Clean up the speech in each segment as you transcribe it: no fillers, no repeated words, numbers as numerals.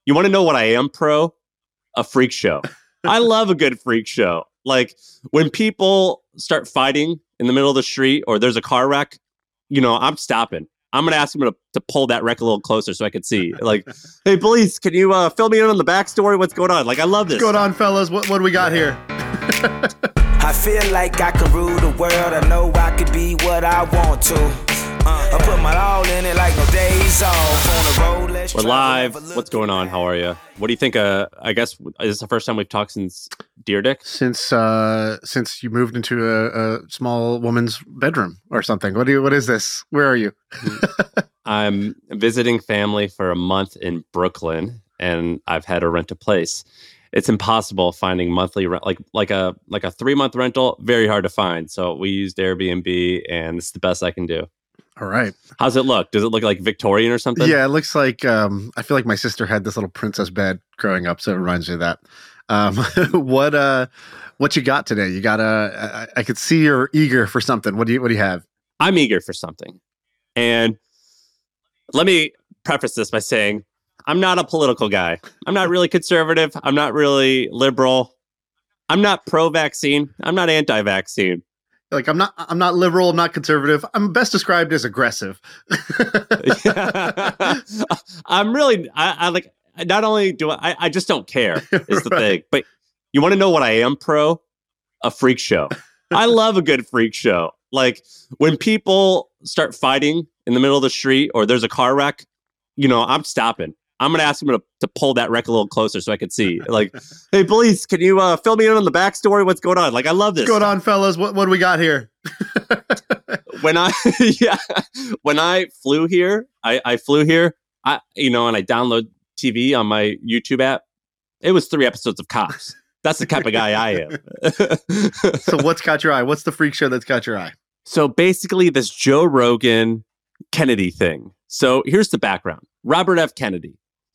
You want to know what I am pro? A freak show. I love a good freak show. Like when people start fighting in the middle of the street or there's a car wreck, I'm stopping. I'm going to ask them to pull that wreck a little closer so I can see. Like, hey, police, can you fill me in on the backstory? What's going on? Like, I love this. What's going on, fellas? What do we got here? I feel like I can rule the world. I know I could be what I want to. I put my all in it like no days off. On the road, we're live. What's going on? How are you? What do you think? I guess is this the first time we've talked since Deer Dick? Since you moved into a small woman's bedroom or something. What is this? Where are you? I'm visiting family for a month in Brooklyn, and I've had to rent a place. It's impossible finding monthly rent, like a 3-month rental. Very hard to find. So we used Airbnb, and it's the best I can do. All right. How's it look? Does it look like Victorian or something? Yeah, it looks like, I feel like my sister had this little princess bed growing up, so it reminds me of that. What you got today? You got I could see you're eager for something. What do you have? I'm eager for something. And let me preface this by saying, I'm not a political guy. I'm not really conservative. I'm not really liberal. I'm not pro-vaccine. I'm not anti-vaccine. Like I'm not liberal. I'm not conservative. I'm best described as aggressive. I'm really. I like. Not only do I just don't care is the thing. But you want to know what I am pro? A freak show. I love a good freak show. Like when people start fighting in the middle of the street or there's a car wreck, I'm stopping. I'm going to ask them to pull that wreck a little closer so I can see. Like, hey, police, can you fill me in on the backstory? What's going on? Like, I love this. What's going on, fellas? What do we got here? When I flew here, I flew here, and I download TV on my YouTube app. It was 3 episodes of Cops. That's the type of guy I am. So what's caught your eye? What's the freak show that's caught your eye? So basically this Joe Rogan Kennedy thing. So here's the background. Robert F. Kennedy.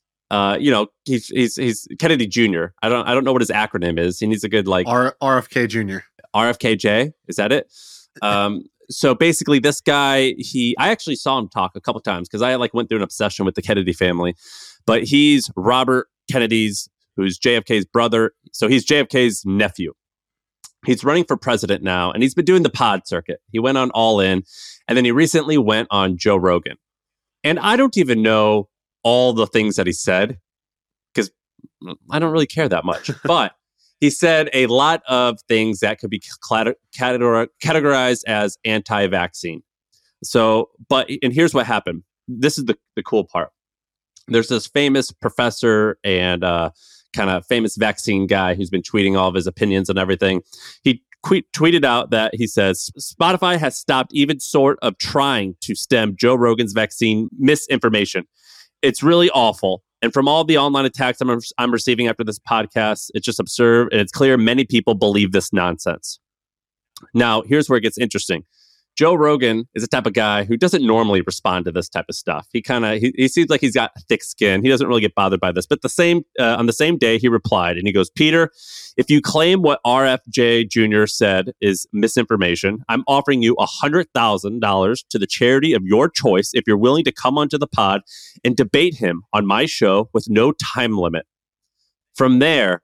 He's Kennedy Jr. I don't know what his acronym is. He needs a good RFK Jr. RFKJ. Is that it? So basically this guy, I actually saw him talk a couple times because I went through an obsession with the Kennedy family, but he's Robert Kennedy's, who's JFK's brother. So he's JFK's nephew. He's running for president now, and he's been doing the pod circuit. He went on All In, and then he recently went on Joe Rogan. And I don't even know all the things that he said because I don't really care that much. But he said a lot of things that could be categorized as anti-vaccine. And here's what happened. This is the cool part. There's this famous professor and kind of famous vaccine guy who's been tweeting all of his opinions and everything. He tweeted out that he says, Spotify has stopped even sort of trying to stem Joe Rogan's vaccine misinformation. It's really awful. And from all the online attacks I'm receiving after this podcast, it's just absurd. And it's clear many people believe this nonsense. Now, here's where it gets interesting. Joe Rogan is the type of guy who doesn't normally respond to this type of stuff. He seems like he's got thick skin. He doesn't really get bothered by this. But on the same day, he replied and he goes, Peter, if you claim what RFJ Jr. said is misinformation, I'm offering you $100,000 to the charity of your choice if you're willing to come onto the pod and debate him on my show with no time limit. From there,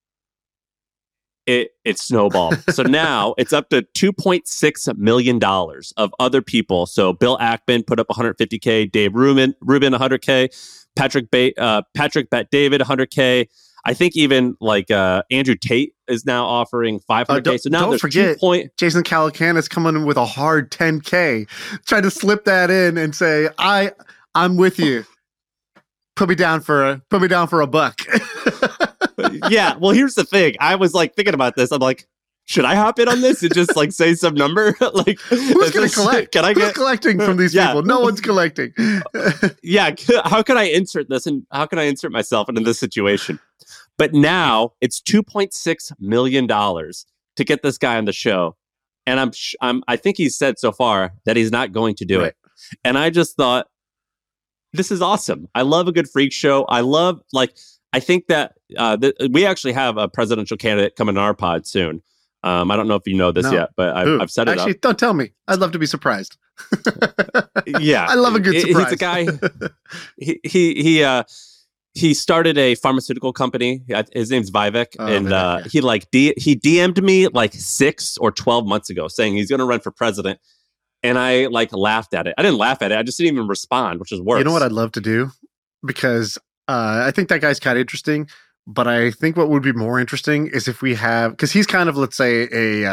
it snowballed. So now it's up to $2.6 million of other people. So Bill Ackman put up $150K, Dave Rubin $100K, Patrick Bet David $100K. I think even Andrew Tate is now offering $500K. So now don't there's forget, Jason Calacanis is coming in with a hard $10K. Try to slip that in and say, I'm with you. Put me down for a buck. Yeah, well, here's the thing. I was thinking about this. I'm like, should I hop in on this and just say some number? Who's going to collect? Who's collecting from these people? No one's collecting. Yeah, how can I insert this and how can I insert myself into this situation? But now it's $2.6 million to get this guy on the show, and I think he's said so far that he's not going to do it. And I just thought, this is awesome. I love a good freak show. I think that we actually have a presidential candidate coming on our pod soon. I don't know if you know this yet, but I've set it up. Actually, don't tell me. I'd love to be surprised. Yeah. I love a good surprise. He's a guy. he started a pharmaceutical company. His name's Vivek, and yeah. he like he DM'd me like 6 or 12 months ago saying he's going to run for president, and I like laughed at it. I didn't laugh at it. I just didn't even respond, which is worse. You know what I'd love to do? Because I think that guy's kind of interesting, but I think what would be more interesting is if we have, because he's kind of, let's say,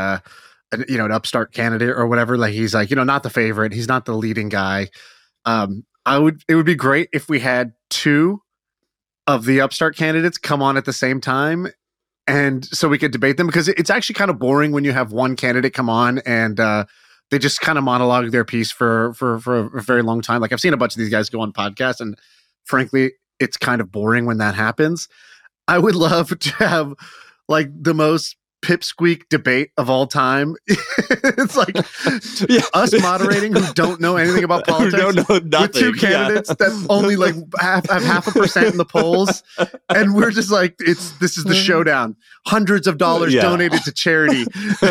an upstart candidate or whatever. Like he's like, not the favorite. He's not the leading guy. It would be great if we had 2 of the upstart candidates come on at the same time, and so we could debate them, because it's actually kind of boring when you have one candidate come on and they just kind of monologue their piece for a very long time. Like I've seen a bunch of these guys go on podcasts, and frankly, it's kind of boring when that happens. I would love to have like the most pipsqueak debate of all time. It's like us moderating who don't know anything about politics, who don't know nothing, with 2 candidates that only like have 0.5% in the polls, and we're just like, this is the showdown. Hundreds of dollars donated to charity.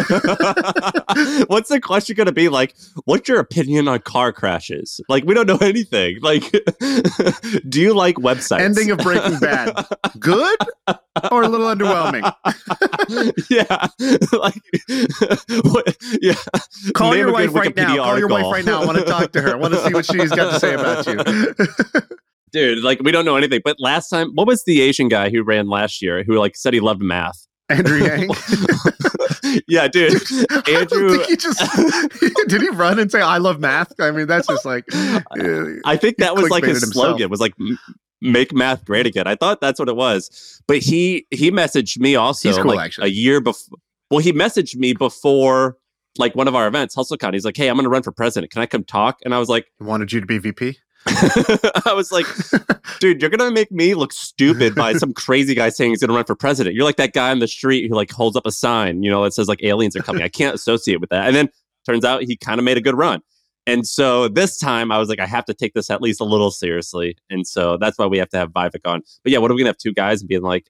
What's the question going to be? Like, what's your opinion on car crashes? Like, we don't know anything. Like, do you like websites? Ending of Breaking Bad, good or a little underwhelming? Yeah. Like, yeah. Call Name your a good wife right now. Wikipedia Call your wife article. right now. I want to talk to her. I want to see what she's got to say about you. Dude, like, we don't know anything. But last time, what was the Asian guy who ran last year who like said he loved math? Andrew Yang. Yeah, dude. Andrew. Did he run and say, I love math? I mean, that's just like. I think that was like his slogan. It was like, make math great again. I thought that's what it was. But he messaged me also. He's cool, like actually. A year before. Well, he messaged me before like one of our events, HustleCon. He's like, hey, I'm going to run for president. Can I come talk? And I was like. He wanted you to be VP? I was like, dude, you're gonna make me look stupid by some crazy guy saying he's gonna run for president. You're like that guy on the street who like holds up a sign, that says like aliens are coming. I can't associate with that. And then turns out he kind of made a good run. And so this time I was like, I have to take this at least a little seriously. And so that's why we have to have Vivek on. But yeah, what are we gonna have 2 guys and being like,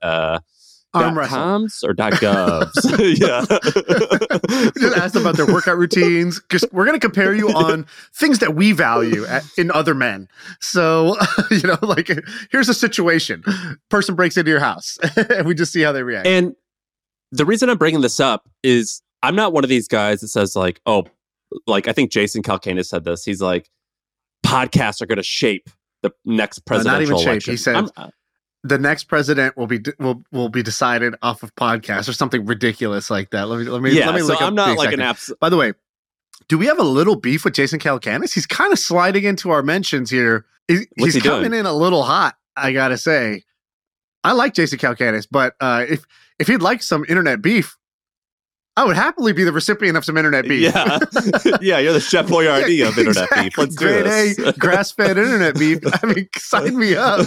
.coms or .govs? Yeah. Just ask them about their workout routines, because we're going to compare you on things that we value in other men. So, like, here's a situation. Person breaks into your house, and we just see how they react. And the reason I'm bringing this up is I'm not one of these guys that says like, oh, like I think Jason Calcanis said this. He's like, podcasts are going to shape the next presidential not even election. Shape. He said the next president will be decided off of podcasts or something ridiculous like that. Let me so look I'm up not like an By the way, do we have a little beef with Jason Calacanis? He's kind of sliding into our mentions here. He's coming in a little hot, I gotta say. I like Jason Calacanis, but if he'd like some internet beef, I would happily be the recipient of some internet beef. Yeah, yeah, you're the Chef Boyardee of internet beef. Let's do this. Grade A grass-fed internet beef. I mean, sign me up.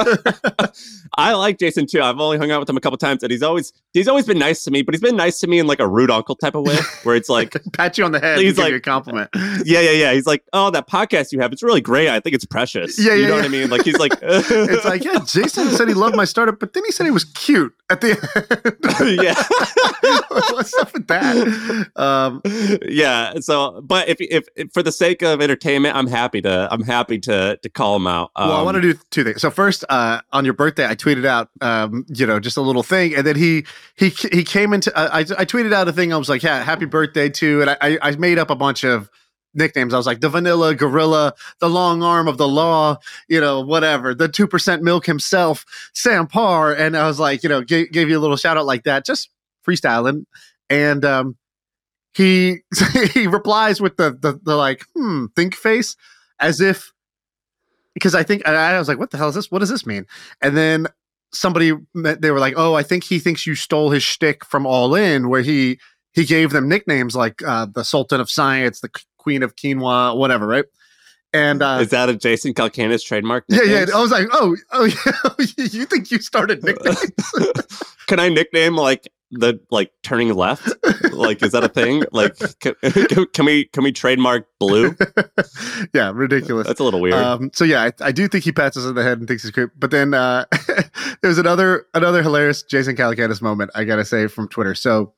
I like Jason too. I've only hung out with him a couple times, and he's always been nice to me. But he's been nice to me in like a rude uncle type of way, where it's like pat you on the head. He's and like give you a compliment. Yeah. He's like, oh, that podcast you have, it's really great. I think it's precious. Yeah, you know what I mean? Like he's like, it's like, yeah. Jason said he loved my startup, but then he said he was cute at the end. Yeah. What's up with that? Yeah. So, but if for the sake of entertainment, I'm happy to call him out. Well, I want to do 2 things. So first, on your birthday, I tweeted out, just a little thing, and then he came into. I tweeted out a thing. I was like, yeah, happy birthday to, and I made up a bunch of nicknames. I was like the vanilla gorilla, the long arm of the law, whatever, the 2% milk himself, Sam Parr, and I was like, gave you a little shout out like that, just freestyling. And he replies with the like think face, as if, because I was like, what the hell is this? What does this mean? And then they were like, oh, I think he thinks you stole his shtick from All In, where he gave them nicknames like the Sultan of Science, the Queen of Quinoa, whatever, right? And is that a Jason Calcanis trademark? Yeah. I was like, oh, yeah, you think you started nicknames? Can I nickname like the turning left? Like, is that a thing? Like, can we trademark blue? Yeah, ridiculous. That's a little weird. So yeah, I do think he pats us on the head and thinks he's creep. But then there's another hilarious Jason Calacanis moment, I gotta say, from Twitter. So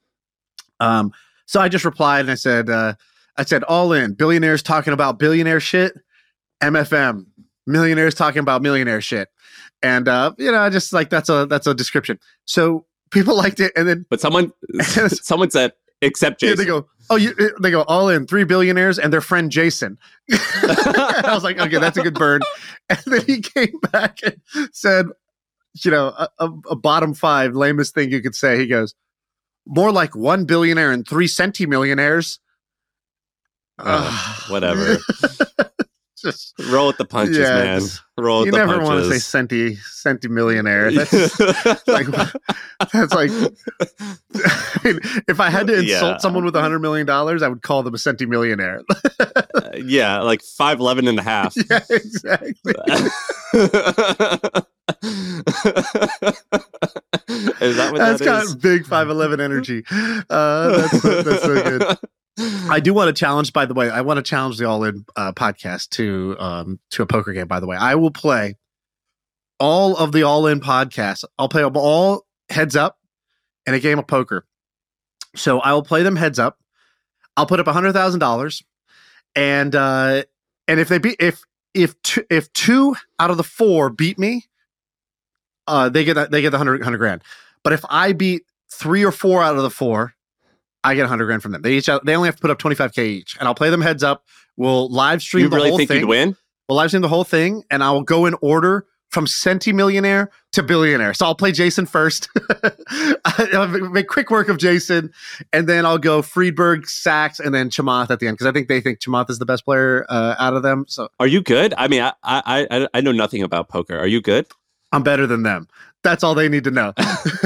I just replied and I said, All In, billionaires talking about billionaire shit, MFM, millionaires talking about millionaire shit. And just like that's a description. So people liked it, and then But someone said, except Jason. they go, they go all in 3 billionaires and their friend Jason. I was like, okay, that's a good burn. And then he came back and said, a bottom 5 lamest thing you could say. He goes, more like 1 billionaire and 3 centimillionaires. Whatever. Just roll with the punches, man. Roll with the punches. You never want to say centimillionaire. That's like, I mean, if I had to insult someone with $100 million, I would call them a centimillionaire. Yeah, like 5'11" and a half. Yeah, exactly. Is that what that's that got is? Big 5'11" energy. That's so good. I do want to challenge, by the way, I want to challenge the All In podcast to a poker game, by the way. I will play all of the All In podcasts. I'll play them all heads up in a game of poker. So I will play them heads up. I'll put up $100,000. And if they beat, if 2 out of the 4 beat me, they get the 100 grand. But if I beat 3 or 4 out of the 4, I get 100 grand from them. They only have to put up 25K each, and I'll play them heads up. We'll live stream the whole thing. You really think you'd win? We'll live stream the whole thing, and I will go in order from centimillionaire to billionaire. So I'll play Jason first. I'll make quick work of Jason, and then I'll go Friedberg, Sachs, and then Chamath at the end, because I think they think Chamath is the best player out of them. So, are you good? I mean, I know nothing about poker. Are you good? I'm better than them. That's all they need to know.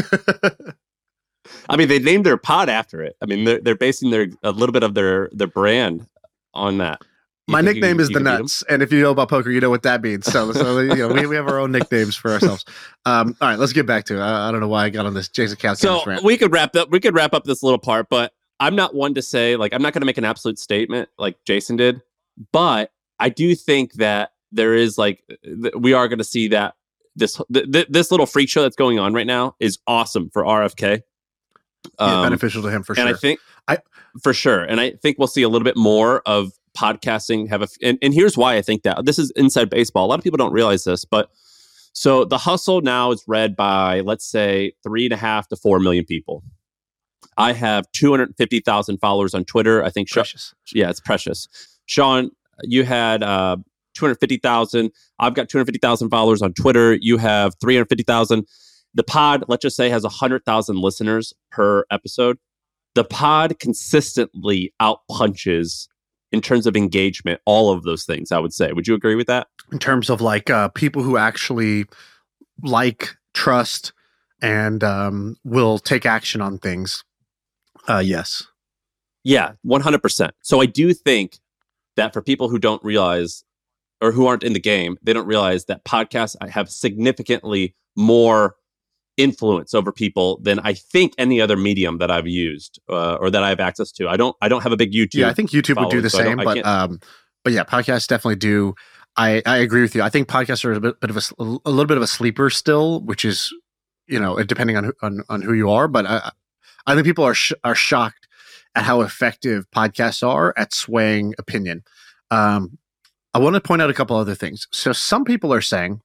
I mean, they named their pod after it. I mean, they're basing a little bit of their brand on that. My nickname is the Nuts, and if you know about poker, you know what that means. So we have our own nicknames for ourselves. All right, let's get back to it. I don't know why I got on this Jason Calacanis rant. We could wrap up this little part, but I'm not one to say, like, I'm not going to make an absolute statement like Jason did, but I do think that there is, like, we are going to see that this little freak show that's going on right now is awesome for RFK. Beneficial to him for sure. And for sure. And I think we'll see a little bit more of podcasting and here's why I think that. This is inside baseball. A lot of people don't realize this, but so The Hustle now is read by, let's say, 3.5 to 4 million people. I have 250,000 followers on Twitter. I think precious. It's precious. Sean, you had 250,000. I've got 250,000 followers on Twitter. You have 350,000. The pod, let's just say, has 100,000 listeners per episode. The pod consistently outpunches, in terms of engagement, all of those things, I would say. Would you agree with that? In terms of like people who actually like, trust, and will take action on things. Yes. Yeah, 100%. So I do think that for people who don't realize, or who aren't in the game, they don't realize that podcasts have significantly more influence over people than I think any other medium that I've used or that I have access to. I don't have a big YouTube. Yeah, I think YouTube would do the same, but yeah, podcasts definitely do. I agree with you. I think podcasts are a little bit of a sleeper still, which is, depending on who you are. But I think people are shocked at how effective podcasts are at swaying opinion. I want to point out a couple other things. So some people are saying,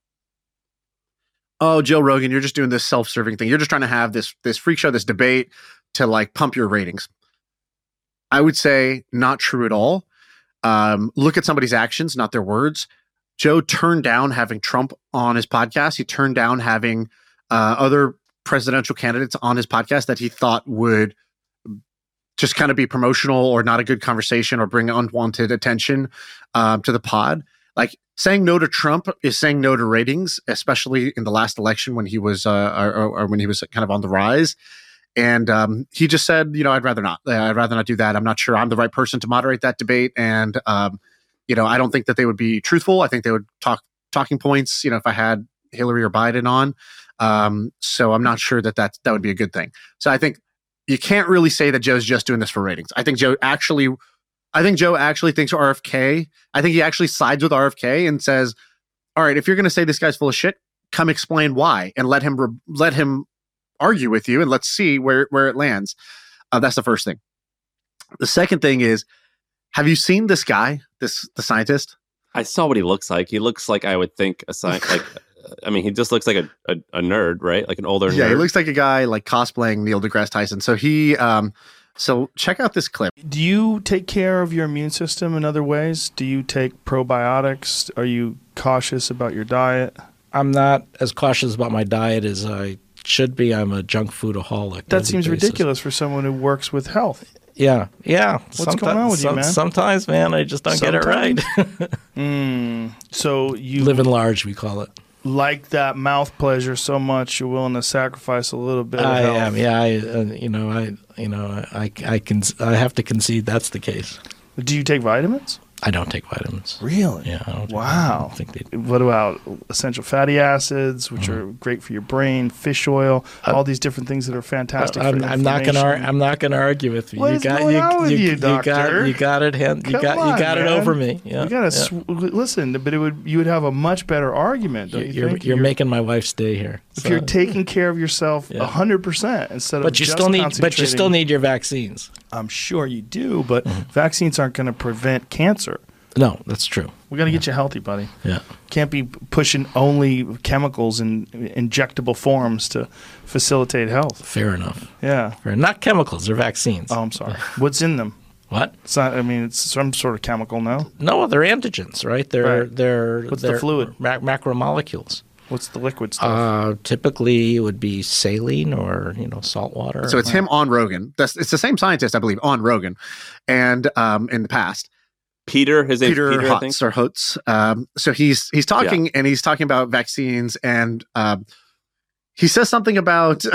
oh, Joe Rogan, you're just doing this self-serving thing. You're just trying to have this freak show, this debate to like pump your ratings. I would say not true at all. Look at somebody's actions, not their words. Joe turned down having Trump on his podcast. He turned down having other presidential candidates on his podcast that he thought would just kind of be promotional or not a good conversation or bring unwanted attention to the pod. Like, saying no to Trump is saying no to ratings, especially in the last election when he was or when he was kind of on the rise. And he just said, I'd rather not. I'd rather not do that. I'm not sure I'm the right person to moderate that debate. And, I don't think that they would be truthful. I think they would talking points, if I had Hillary or Biden on. So I'm not sure that would be a good thing. So I think you can't really say that Joe's just doing this for ratings. I think Joe actually thinks RFK. I think he actually sides with RFK and says, all right, if you're going to say this guy's full of shit, come explain why and let him argue with you and let's see where it lands. That's the first thing. The second thing is, have you seen this guy, the scientist? I saw what he looks like. He looks like I would think I mean, he just looks like a nerd, right? Like an older nerd. Yeah, he looks like a guy like cosplaying Neil deGrasse Tyson. So so check out this clip. Do you take care of your immune system in other ways? Do you take probiotics? Are you cautious about your diet? I'm not as cautious about my diet as I should be. I'm a junk foodaholic. That seems ridiculous for someone who works with health. Yeah. What's going on with you, man? Sometimes, man, I just don't get it right. So you live in large, we call it. Like that mouth pleasure so much, you're willing to sacrifice a little bit of I health. am. Yeah. I have to concede that's the case. Do you take vitamins? I don't take vitamins. Really? Yeah. I Wow. don't think they. What about essential fatty acids, which are great for your brain? Fish oil, all these different things that are fantastic. For I'm not going to argue with you. What is going on with you, doctor? You got it. You got it over me. Yeah. You got to listen, but you would have a much better argument. Don't you think? You're making my wife's day here. If you're taking care of yourself 100% instead of but you still need your vaccines. I'm sure you do, but vaccines aren't going to prevent cancer. No, that's true. We got to get you healthy, buddy. Yeah. Can't be pushing only chemicals in injectable forms to facilitate health. Fair enough. Yeah. Not chemicals, they're vaccines. Oh, I'm sorry. What's in them? What? It's not. I mean, it's some sort of chemical, no? No, they're antigens, right? They're What's the fluid? Macromolecules. What's the liquid stuff? Typically, it would be saline or salt water. So it's him on Rogan. It's the same scientist, I believe, on Rogan, and in the past. Peter Hotz or Hotz. So he's talking and he's talking about vaccines, and he says something about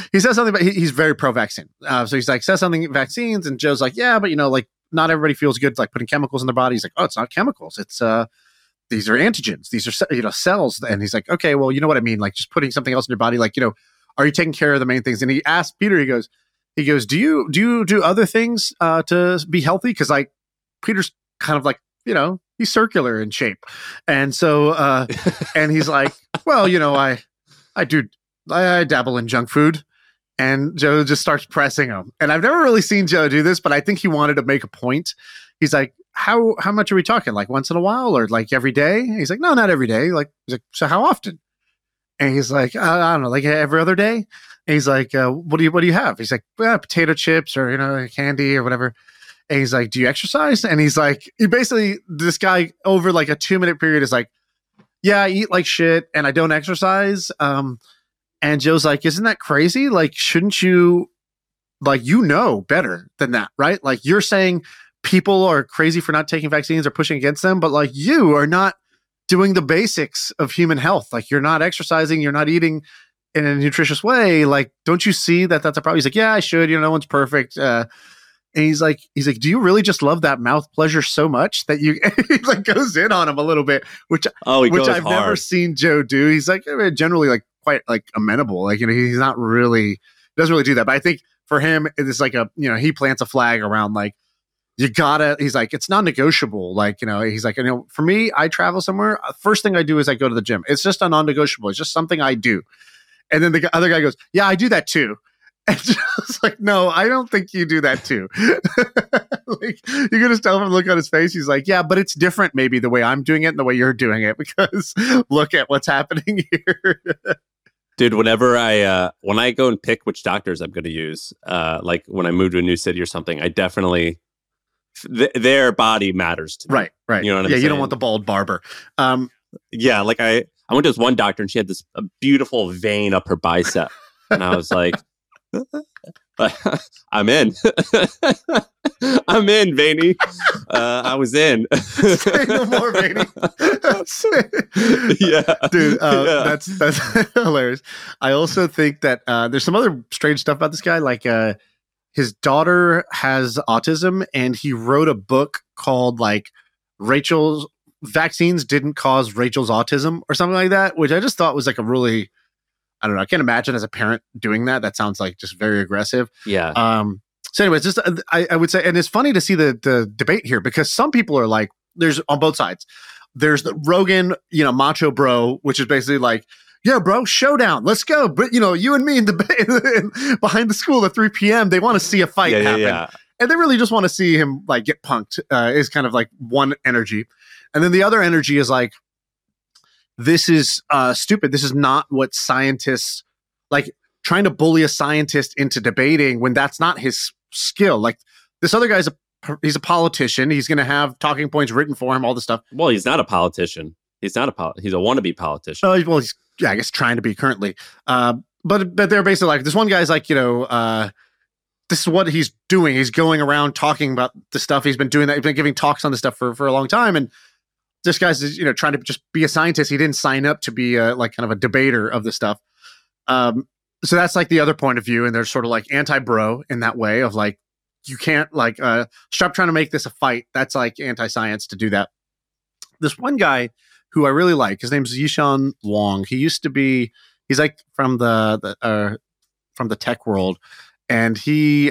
he's very pro-vaccine. So he's like says something vaccines, and Joe's like, yeah, but like not everybody feels good like putting chemicals in their body. He's like, oh, it's not chemicals. It's these are antigens. These are cells. And he's like, okay, well, you know what I mean? Like just putting something else in your body. Like are you taking care of the main things? And he asked Peter. He goes, do you do other things to be healthy? Because like Peter's kind of like, he's circular in shape. And so, and he's like, well, I dabble in junk food. And Joe just starts pressing him. And I've never really seen Joe do this, but I think he wanted to make a point. He's like, how much are we talking? Like once in a while or like every day? And he's like, no, not every day. He's like, so how often? And he's like, I don't know, like every other day. And he's like, what do you have? He's like, potato chips or, candy or whatever. And he's like, do you exercise? And he's like, this guy over like a 2-minute period is like, yeah, I eat like shit and I don't exercise. And Joe's like, isn't that crazy? Like, shouldn't you, like, better than that, right? Like you're saying people are crazy for not taking vaccines or pushing against them, but like you are not doing the basics of human health. Like you're not exercising, you're not eating in a nutritious way. Like, don't you see that that's a problem? He's like, yeah, I should, no one's perfect. And he's like, do you really just love that mouth pleasure so much that you he like goes in on him a little bit, which I've never seen Joe do. He's like generally like quite like amenable. Like, he's not really, doesn't really do that. But I think for him, it's like he plants a flag around like, he's like, it's non-negotiable. Like, he's like, for me, I travel somewhere. First thing I do is I go to the gym. It's just a non-negotiable. It's just something I do. And then the other guy goes, yeah, I do that too. And just like, no, I don't think you do that too. Like, you're going to tell him, look on his face. He's like, yeah, but it's different maybe the way I'm doing it and the way you're doing it, because look at what's happening here. Dude, whenever when I go and pick which doctors I'm going to use, like when I move to a new city or something, I definitely, their body matters to me. Right. You know what I'm saying? Yeah, you don't want the bald barber. Yeah, like I went to this one doctor and she had a beautiful vein up her bicep. And I was like, I'm in. I'm in, Veiny. I was in. Say no more, Veiny. Yeah, dude. That's hilarious. I also think that there's some other strange stuff about this guy. Like his daughter has autism, and he wrote a book called like Rachel's Vaccines Didn't Cause Rachel's Autism or something like that, which I just thought was like a really, I don't know. I can't imagine as a parent doing that. That sounds like just very aggressive. Yeah. So anyways, just I would say, and it's funny to see the debate here, because some people are like, there's on both sides. There's the Rogan, macho bro, which is basically like, yeah, bro, showdown, let's go. But you and me in the behind the school at 3 p.m. They want to see a fight happen, and they really just want to see him like get punked. Is kind of like one energy, and then the other energy is like, this is stupid. This is not what scientists like. Trying to bully a scientist into debating when that's not his skill. Like this other guy's he's a politician. He's going to have talking points written for him, all this stuff. Well, he's not a politician. He's not he's a wannabe politician. Well, he's I guess trying to be currently. But they're basically like this one guy's like, this is what he's doing. He's going around talking about the stuff he's been doing. He's been giving talks on this stuff for a long time. And this guy's trying to just be a scientist. He didn't sign up to be like kind of a debater of this stuff. So that's like the other point of view, and they're sort of like anti-bro in that way of like, you can't like stop trying to make this a fight. That's like anti-science to do that. This one guy who I really like, his name's Yishan Wong. He's like from the tech world, and he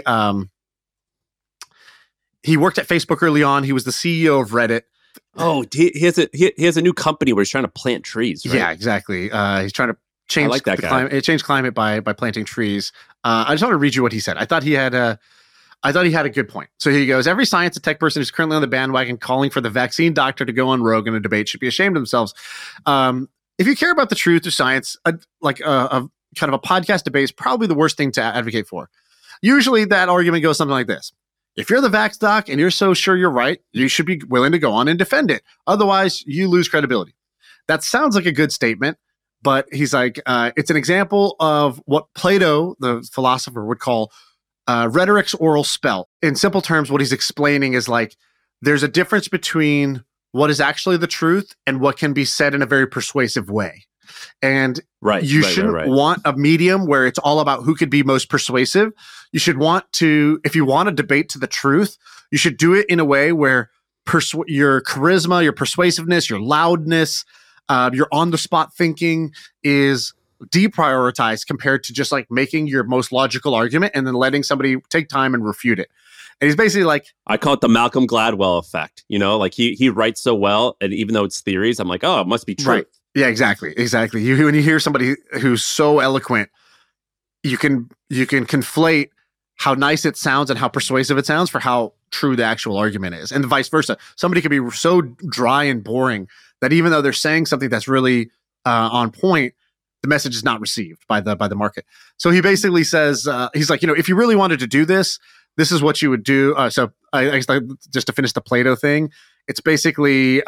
worked at Facebook early on. He was the CEO of Reddit. Oh, he has a new company where he's trying to plant trees, right? Yeah, exactly. He's trying to change change climate by planting trees. I just want to read you what he said. I thought he had a good point. So he goes, every science and tech person who's currently on the bandwagon calling for the vaccine doctor to go on rogue in a debate should be ashamed of themselves. If you care about the truth of science, a kind of a podcast debate is probably the worst thing to advocate for. Usually that argument goes something like this. If you're the vax doc and you're so sure you're right, you should be willing to go on and defend it. Otherwise, you lose credibility. That sounds like a good statement. But he's like, it's an example of what Plato, the philosopher, would call rhetoric's oral spell. In simple terms, what he's explaining is like, there's a difference between what is actually the truth and what can be said in a very persuasive way. And you shouldn't want a medium where it's all about who could be most persuasive. You should want to, if you want to debate to the truth, you should do it in a way where your charisma, your persuasiveness, your loudness, your on-the-spot thinking is deprioritized compared to just like making your most logical argument and then letting somebody take time and refute it. And he's basically like, I call it the Malcolm Gladwell effect. Like he writes so well, and even though it's theories, I'm like, oh, it must be true. Right. Yeah, exactly. When you hear somebody who's so eloquent, you can conflate how nice it sounds and how persuasive it sounds for how true the actual argument is, and vice versa. Somebody could be so dry and boring that even though they're saying something that's really on point, the message is not received by the market. So he basically says, he's like, if you really wanted to do this, this is what you would do. So I guess just to finish the Plato thing, it's basically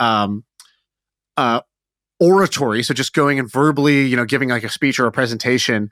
oratory. So just going and verbally, giving like a speech or a presentation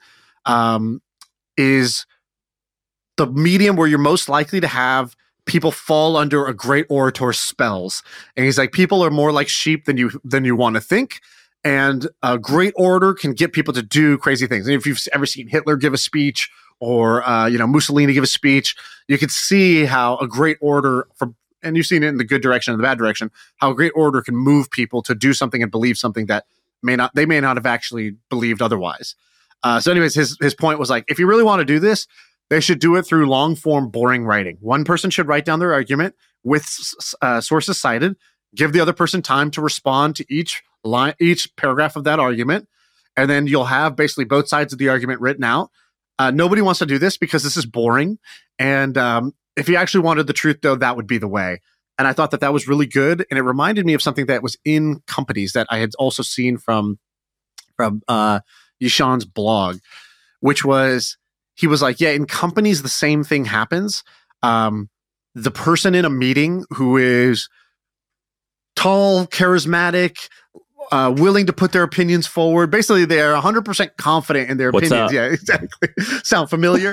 is the medium where you're most likely to have people fall under a great orator's spells. And he's like, people are more like sheep than you want to think. And a great orator can get people to do crazy things. And if you've ever seen Hitler give a speech or, Mussolini give a speech, you could see how a great orator, and you've seen it in the good direction and the bad direction, how a great orator can move people to do something and believe something that they may not have actually believed otherwise. So anyways, his point was like, if you really want to do this, they should do it through long form, boring writing. One person should write down their argument with sources cited, give the other person time to respond to each paragraph of that argument. And then you'll have basically both sides of the argument written out. Nobody wants to do this because this is boring. And if you actually wanted the truth, though, that would be the way. And I thought that was really good. And it reminded me of something that was in companies that I had also seen from Yishan's blog, which was, he was like, yeah, in companies, the same thing happens. The person in a meeting who is tall, charismatic, willing to put their opinions forward. Basically, they're 100% confident in their opinions. Yeah, exactly. Sound familiar?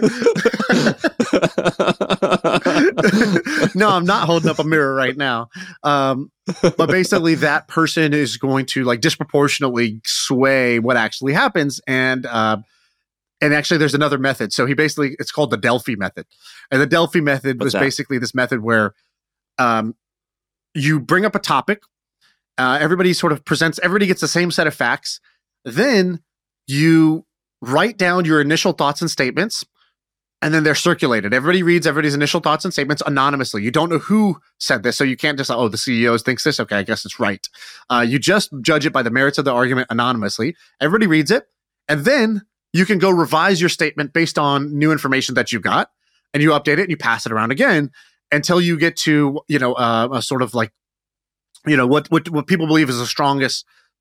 No, I'm not holding up a mirror right now. But basically, that person is going to like disproportionately sway what actually happens. And actually, there's another method. So it's called the Delphi method. And the Delphi method was basically this method where you bring up a topic. Everybody sort of everybody gets the same set of facts. Then you write down your initial thoughts and statements, and then they're circulated. Everybody reads everybody's initial thoughts and statements anonymously. You don't know who said this, so you can't just, the CEO thinks this. Okay, I guess it's right. You just judge it by the merits of the argument anonymously. Everybody reads it, and then you can go revise your statement based on new information that you got, and you update it and you pass it around again until you get to, a sort of like, what people believe is the strongest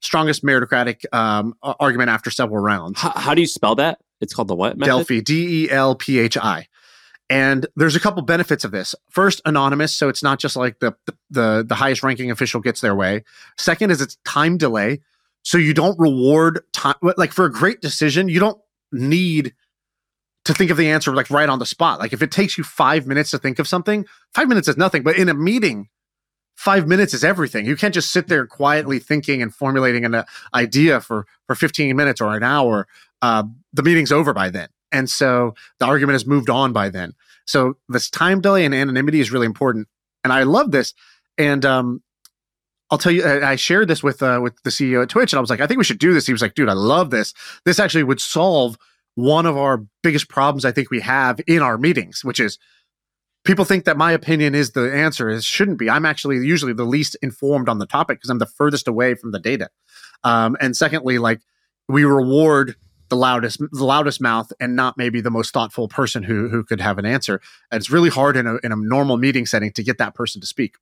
strongest meritocratic argument after several rounds. How do you spell that? It's called the what method? Delphi, DELPHI. And there's a couple benefits of this. First, anonymous, so it's not just like the highest ranking official gets their way. Second is it's time delay, so you don't reward time. Like for a great decision, you don't need to think of the answer like right on the spot. Like if it takes you 5 minutes to think of something, 5 minutes is nothing. But in a meeting, 5 minutes is everything. You can't just sit there quietly thinking and formulating an idea for 15 minutes or an hour. The meeting's over by then. And so the argument has moved on by then. So this time delay and anonymity is really important. And I love this. And I'll tell you, I shared this with the CEO at Twitch, and I was like, I think we should do this. He was like, dude, I love this. This actually would solve one of our biggest problems I think we have in our meetings, which is people think that my opinion is the answer. It shouldn't be. I'm actually usually the least informed on the topic because I'm the furthest away from the data. And secondly, like we reward the loudest mouth and not maybe the most thoughtful person who could have an answer. And it's really hard in a normal meeting setting to get that person to speak.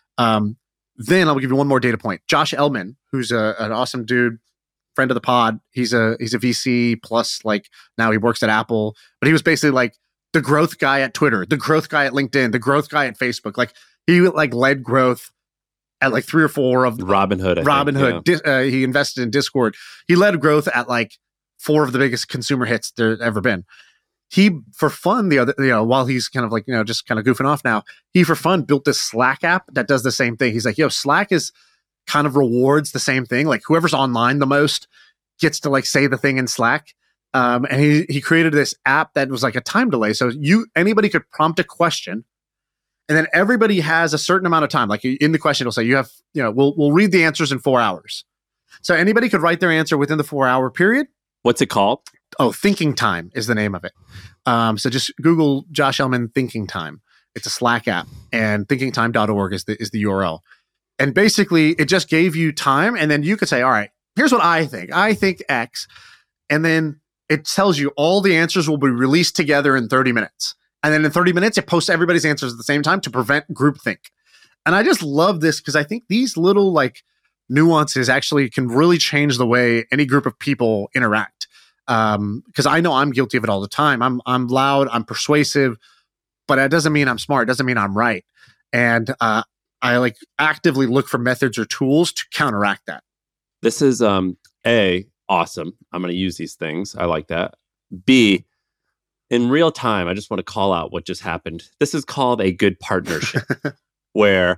Then I'll give you one more data point. Josh Elman, who's an awesome dude, friend of the pod. He's a VC plus like now he works at Apple, but he was basically like the growth guy at Twitter, the growth guy at LinkedIn, the growth guy at Facebook. Like he like led growth at like 3 or 4 of Robinhood. He invested in Discord. He led growth at like 4 of the biggest consumer hits there's ever been. He, for fun, while he's kind of like, just kind of goofing off now, he for fun built this Slack app that does the same thing. He's like, Slack is kind of rewards the same thing. Like whoever's online the most gets to like say the thing in Slack. And he created this app that was like a time delay. So anybody could prompt a question, and then everybody has a certain amount of time. Like in the question, it'll say you have, we'll read the answers in 4 hours. So anybody could write their answer within the 4-hour period. What's it called? Oh, Thinking Time is the name of it. So just Google Josh Elman Thinking Time. It's a Slack app, and thinkingtime.org is the URL. And basically, it just gave you time, and then you could say, all right, here's what I think. I think X. And then it tells you all the answers will be released together in 30 minutes. And then in 30 minutes, it posts everybody's answers at the same time to prevent groupthink. And I just love this because I think these little like nuances actually can really change the way any group of people interact. Because I know I'm guilty of it all the time. I'm loud, I'm persuasive, but that doesn't mean I'm smart. It doesn't mean I'm right. And I like actively look for methods or tools to counteract that. This is A, awesome. I'm going to use these things. I like that. B, in real time, I just want to call out what just happened. This is called a good partnership where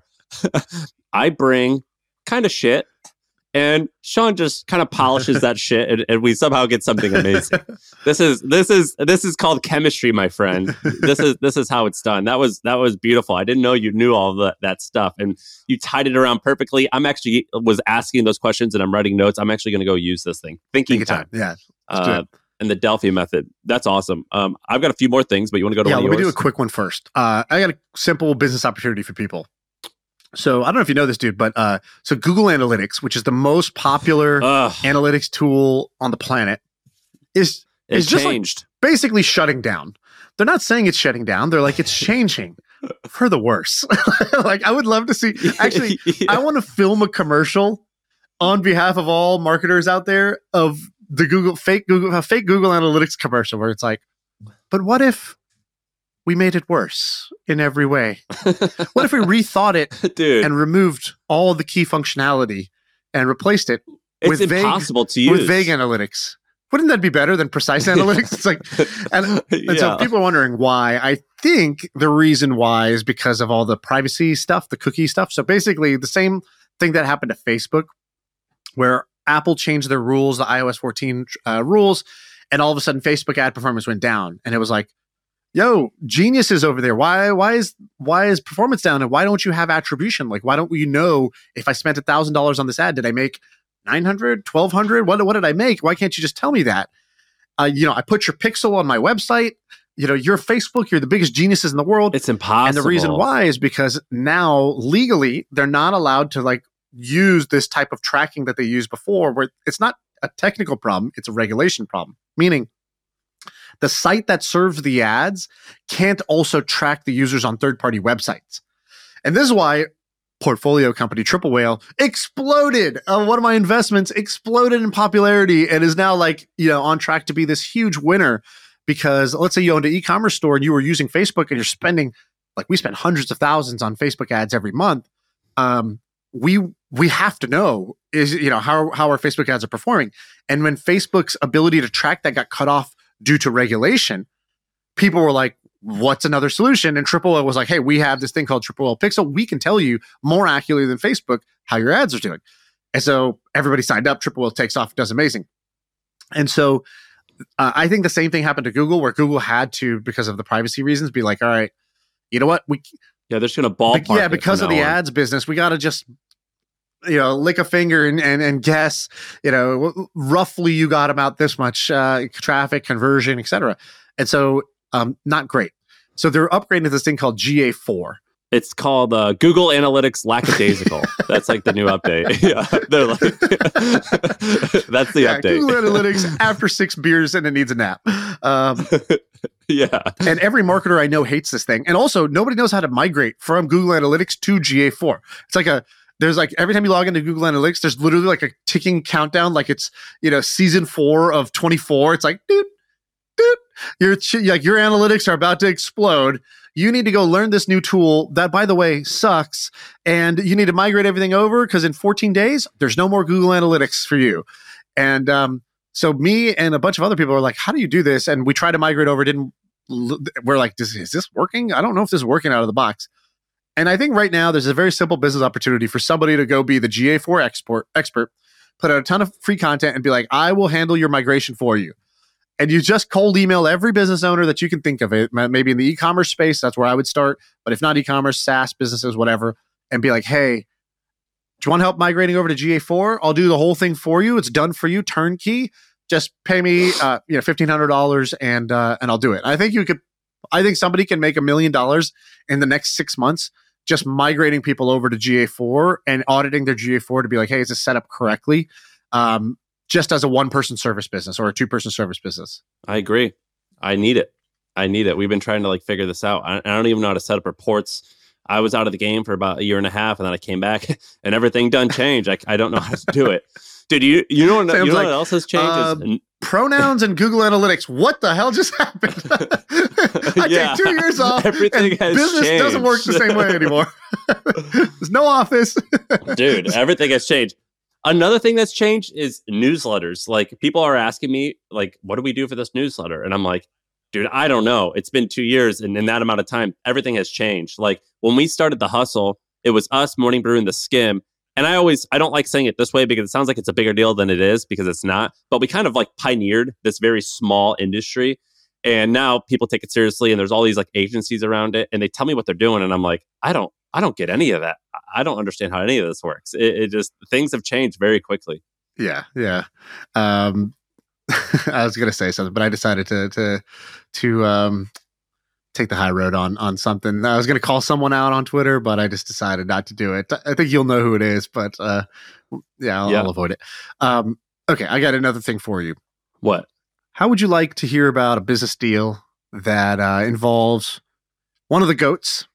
I bring kind of shit and Sean just kind of polishes that shit and we somehow get something amazing. This is called chemistry, my friend. This is how it's done. That was beautiful. I didn't know you knew all that stuff and you tied it around perfectly. I'm actually was asking those questions and I'm writing notes. I'm actually going to go use this thing. Thinking time. Yeah. And the Delphi method. That's awesome. I've got a few more things, but you want to go to one of yours? Let me do a quick one first. I got a simple business opportunity for people. So I don't know if you know this, dude, but so Google Analytics, which is the most popular analytics tool on the planet, is just changed. Like basically shutting down. They're not saying it's shutting down. They're like, it's changing for the worse. Like I would love to see, actually, yeah. I want to film a commercial on behalf of all marketers out there of the fake Google Analytics commercial where it's like, but what if we made it worse in every way? What if we rethought it Dude. And removed all the key functionality and replaced it with impossible to use with vague analytics? Wouldn't that be better than precise analytics? It's like, and so people are wondering why. I think the reason why is because of all the privacy stuff, the cookie stuff. So basically the same thing that happened to Facebook, where Apple changed their rules, the iOS 14 rules, and all of a sudden Facebook ad performance went down. And it was like, yo, genius is over there. Why is performance down? And why don't you have attribution? Like, why don't you know if I spent $1,000 on this ad, did I make 900, 1,200? What did I make? Why can't you just tell me that? I put your pixel on my website. You're Facebook. You're the biggest geniuses in the world. It's impossible. And the reason why is because now legally they're not allowed to like use this type of tracking that they used before, where it's not a technical problem, it's a regulation problem. Meaning the site that serves the ads can't also track the users on third-party websites. And this is why portfolio company, Triple Whale, exploded. One of my investments exploded in popularity and is now like, on track to be this huge winner. Because let's say you owned an e-commerce store and you were using Facebook and you're spending, like we spend hundreds of thousands on Facebook ads every month. We have to know how our Facebook ads are performing. And when Facebook's ability to track that got cut off due to regulation, people were like, what's another solution? And Triple Whale was like, hey, we have this thing called Triple Whale Pixel. We can tell you more accurately than Facebook how your ads are doing. And so everybody signed up. Triple Whale takes off, does amazing. And so I think the same thing happened to Google, where Google had to, because of the privacy reasons, be like, all right, you know what? They're just going to ballpark. Because of the ads business, we got to just, lick a finger and guess, roughly you got about this much traffic, conversion, etc. And so not great. So they're upgrading to this thing called GA4. It's called Google Analytics Lackadaisical. That's like the new update. Yeah, they're like, that's the update. Google Analytics after 6 beers and it needs a nap. Yeah. And every marketer I know hates this thing. And also, nobody knows how to migrate from Google Analytics to GA4. It's like there's like, every time you log into Google Analytics, there's literally like a ticking countdown, like it's, season 4 of 24. It's like, dude, your analytics are about to explode. You need to go learn this new tool that, by the way, sucks. And you need to migrate everything over because in 14 days, there's no more Google Analytics for you. And so me and a bunch of other people are like, how do you do this? And we tried to migrate over. We're like, is this working? I don't know if this is working out of the box. And I think right now there's a very simple business opportunity for somebody to go be the GA4 expert, put out a ton of free content and be like, I will handle your migration for you. And you just cold email every business owner that you can think of. It maybe in the e-commerce space, that's where I would start. But if not e-commerce, SaaS businesses, whatever, and be like, hey, do you want help migrating over to GA4? I'll do the whole thing for you. It's done for you, turnkey. Just pay me, $1,500 and I'll do it. I think somebody can make $1 million in the next 6 months just migrating people over to GA4 and auditing their GA4 to be like, hey, is this set up correctly? Just as a one-person service business or a two-person service business. I agree. I need it. We've been trying to figure this out. I don't even know how to set up reports. I was out of the game for about 1.5 years, and then I came back, and everything done changed. I don't know how to do it. Dude, you know what else has changed? Pronouns and Google Analytics. What the hell just happened? I take 2 years off. Everything has business changed. Doesn't work the same way anymore. There's no office. Dude, everything has changed. Another thing that's changed is newsletters. Like, people are asking me, like, what do we do for this newsletter? And I'm like, dude, I don't know. It's been 2 years, and in that amount of time, everything has changed. Like, when we started The Hustle, it was us, Morning Brew, and The Skim. And I don't like saying it this way because it sounds like it's a bigger deal than it is, because it's not. But we kind of pioneered this very small industry. And now people take it seriously, and there's all these agencies around it, and they tell me what they're doing. And I'm like, I don't get any of that. I don't understand how any of this works. It just, things have changed very quickly. Yeah. I was going to say something, but I decided to take the high road on something. I was going to call someone out on Twitter, but I just decided not to do it. I think you'll know who it is, but I'll avoid it. Okay, I got another thing for you. What? How would you like to hear about a business deal that involves one of the GOATs,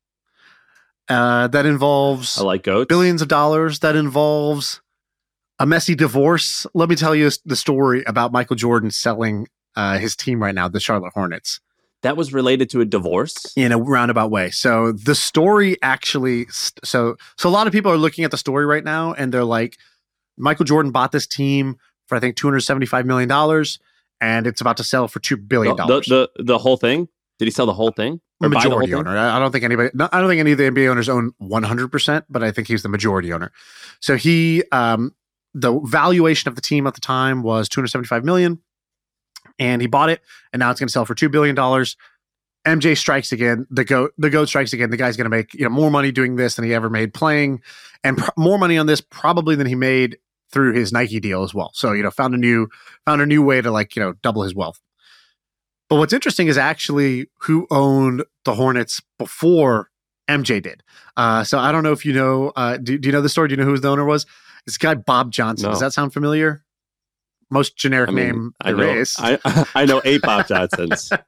that involves I like goats. billions of dollars, that involves a messy divorce? Let me tell you the story about Michael Jordan selling his team right now, the Charlotte Hornets. That was related to a divorce? In a roundabout way. So the story actually, so a lot of people are looking at the story right now and they're like, Michael Jordan bought this team for, I think, $275 million, and it's about to sell for $2 billion. The whole thing? Did he sell the whole thing? Or buy the whole majority owner. I don't think any of the NBA owners own 100%, but I think he's the majority owner. So he, the valuation of the team at the time was $275 million. And he bought it, and now it's going to sell for $2 billion. MJ strikes again. The GOAT strikes again. The guy's going to make more money doing this than he ever made playing, and more money on this probably than he made through his Nike deal as well. So found a new way to double his wealth. But what's interesting is actually who owned the Hornets before MJ did. So I don't know if you know. Do you know the story? Do you know who the owner was? This guy Bob Johnson. No. Does that sound familiar? Most generic name there is. I know 8 Bob Johnsons.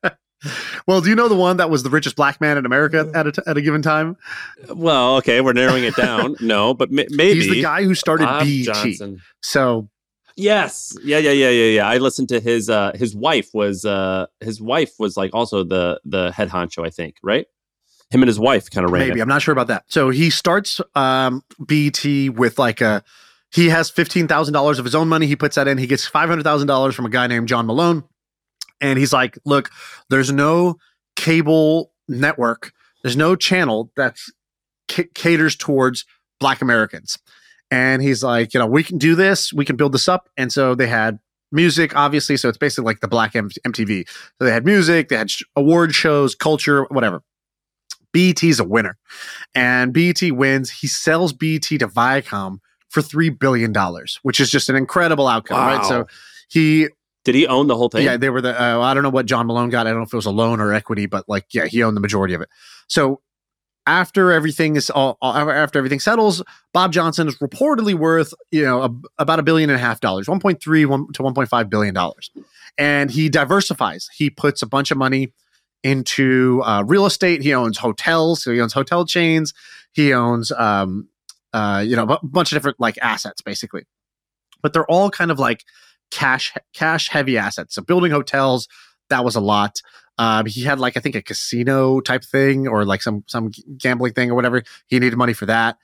Well, do you know the one that was the richest black man in America at a given time? Well, okay, we're narrowing it down. No, but maybe He's the guy who started Bob BET. Johnson. So yes, yeah. I listened to his wife was like also the head honcho, I think, right? Him and his wife kind of ran maybe it. I'm not sure about that. So he starts BET with he has $15,000 of his own money. He puts that in. He gets $500,000 from a guy named John Malone. And he's like, look, there's no cable network. There's no channel that caters towards Black Americans. And he's like, we can do this. We can build this up. And so they had music, obviously. So it's basically like the Black MTV. So they had music, they had award shows, culture, whatever. BET's a winner. And BET wins. He sells BET to Viacom for $3 billion, which is just an incredible outcome, right? So did he own the whole thing? Yeah, they were I don't know what John Malone got. I don't know if it was a loan or equity, but he owned the majority of it. So after everything settles, Bob Johnson is reportedly worth, about $1.5 billion, 1.3 to $1.5 billion. And he diversifies. He puts a bunch of money into real estate. He owns hotels. So he owns hotel chains. He owns, a bunch of different assets basically, but they're all kind of like cash heavy assets. So building hotels, that was a lot. He had I think a casino type thing or some gambling thing or whatever. He needed money for that.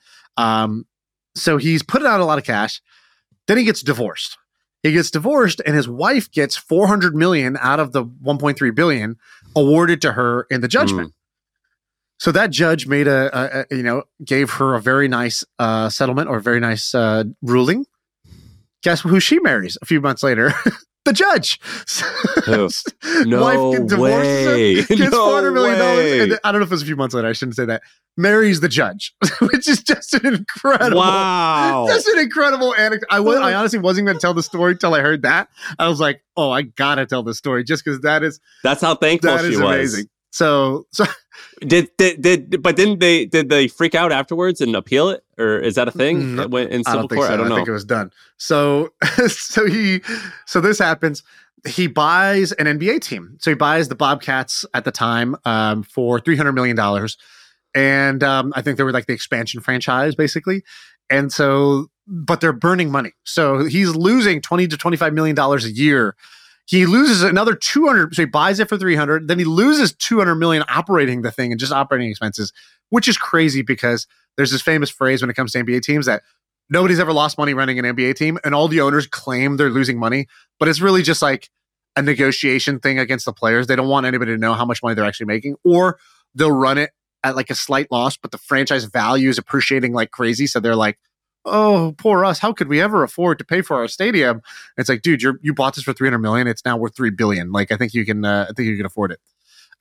So he's putting out a lot of cash. Then he gets divorced. And his wife gets $400 million out of the $1.3 billion awarded to her in the judgment. So that judge made gave her a very nice settlement or a very nice ruling. Guess who she marries a few months later? The judge. No wife divorces way. him, gets $400 million. And I don't know if it was a few months later. I shouldn't say that. Marries the judge, which is just an incredible. Wow. Just an incredible anecdote. I honestly wasn't going to tell the story till I heard that. I was like, oh, I got to tell this story just because that's how thankful she was. Amazing. So did they freak out afterwards and appeal it, or is that a thing that went in civil court? So. I don't know. I think it was done. So this happens. He buys an NBA team. So he buys the Bobcats at the time for $300 million, and I think they were like the expansion franchise basically. And so, but they're burning money. So he's losing $20 to $25 million a year. He loses another 200. So he buys it for 300. Then he loses 200 million operating the thing and just operating expenses, which is crazy because there's this famous phrase when it comes to NBA teams that nobody's ever lost money running an NBA team, and all the owners claim they're losing money, but it's really just like a negotiation thing against the players. They don't want anybody to know how much money they're actually making, or they'll run it at a slight loss, but the franchise value is appreciating like crazy. So they're like, oh, poor us. How could we ever afford to pay for our stadium? And it's like, dude, you bought this for $300 million. It's now worth $3 billion. I think you can afford it.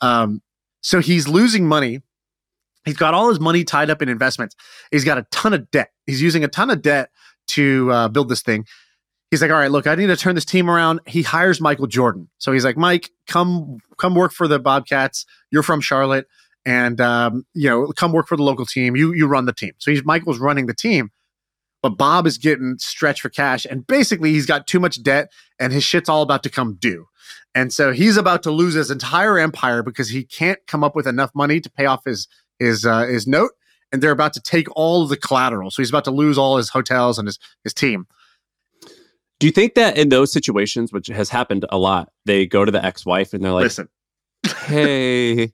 So he's losing money. He's got all his money tied up in investments. He's got a ton of debt. He's using a ton of debt to build this thing. He's like, all right, look, I need to turn this team around. He hires Michael Jordan. So he's like, Mike, come work for the Bobcats. You're from Charlotte, and come work for the local team. You run the team. So Michael's running the team. But Bob is getting stretched for cash, and basically he's got too much debt, and his shit's all about to come due. And so he's about to lose his entire empire because he can't come up with enough money to pay off his note, and they're about to take all of the collateral. So he's about to lose all his hotels and his team. Do you think that in those situations, which has happened a lot, they go to the ex-wife and they're like, listen, hey,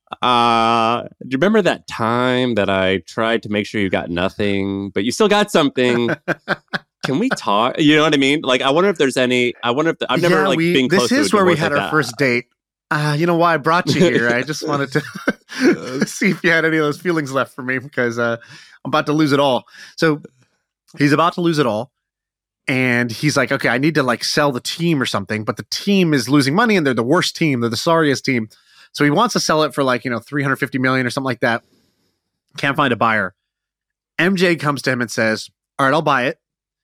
do you remember that time that I tried to make sure you got nothing, but you still got something? Can we talk? You know what I mean? I wonder if there's any. I've never been close to. This is where we had our first date. You know why I brought you here? I just wanted to see if you had any of those feelings left for me because I'm about to lose it all. So he's about to lose it all. And he's like, okay, I need to sell the team or something, but the team is losing money and they're the worst team. They're the sorriest team. So he wants to sell it for $350 million or something like that. Can't find a buyer. MJ comes to him and says, all right, I'll buy it.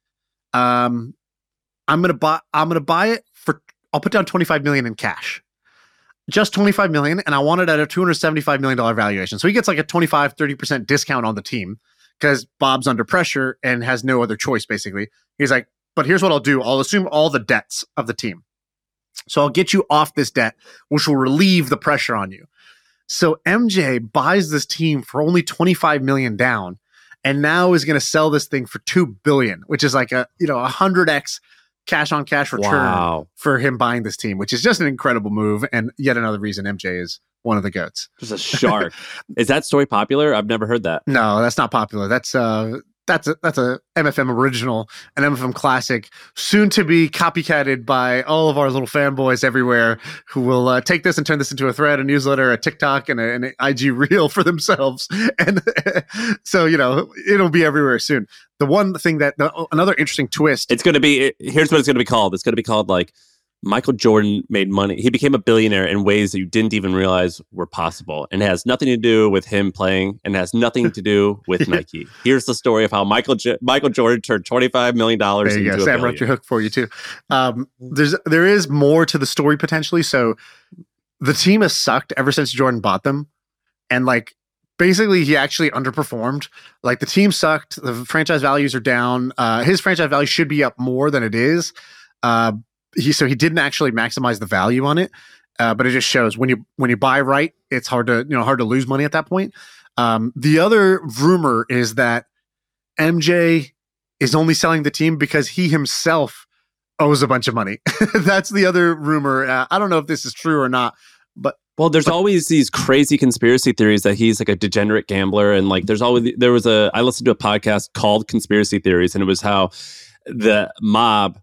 I'm going to buy it I'll put down $25 million in cash. Just $25 million. And I want it at a $275 million valuation. So he gets a 25-30% discount on the team because Bob's under pressure and has no other choice, basically. He's like, but here's what I'll do. I'll assume all the debts of the team. So I'll get you off this debt, which will relieve the pressure on you. So MJ buys this team for only 25 million down, and now is going to sell this thing for $2 billion, which is like a 100x cash on cash return for him buying this team, which is just an incredible move. And yet another reason MJ is one of the GOATs. Just a shark. Is that story popular? I've never heard that. No, that's not popular. That's a MFM original, an MFM classic, soon to be copycatted by all of our little fanboys everywhere who will take this and turn this into a thread, a newsletter, a TikTok, and an IG reel for themselves. And so, it'll be everywhere soon. The one thing another interesting twist. Here's what it's going to be called. It's going to be called like Michael Jordan made money. He became a billionaire in ways that you didn't even realize were possible. And it has nothing to do with him playing and has nothing to do with Nike. Here's the story of how Michael Jordan turned $25 million there you into go. a Sam wrote your hook for you too. There is more to the story potentially. So the team has sucked ever since Jordan bought them. And basically he actually underperformed. Like the team sucked. The franchise values are down. His franchise value should be up more than it is. He didn't actually maximize the value on it, but it just shows when you buy right, it's hard to lose money at that point. The other rumor is that MJ is only selling the team because he himself owes a bunch of money. That's the other rumor. I don't know if this is true or not, but there's always these crazy conspiracy theories that he's like a degenerate gambler, and I listened to a podcast called Conspiracy Theories, and it was how the mob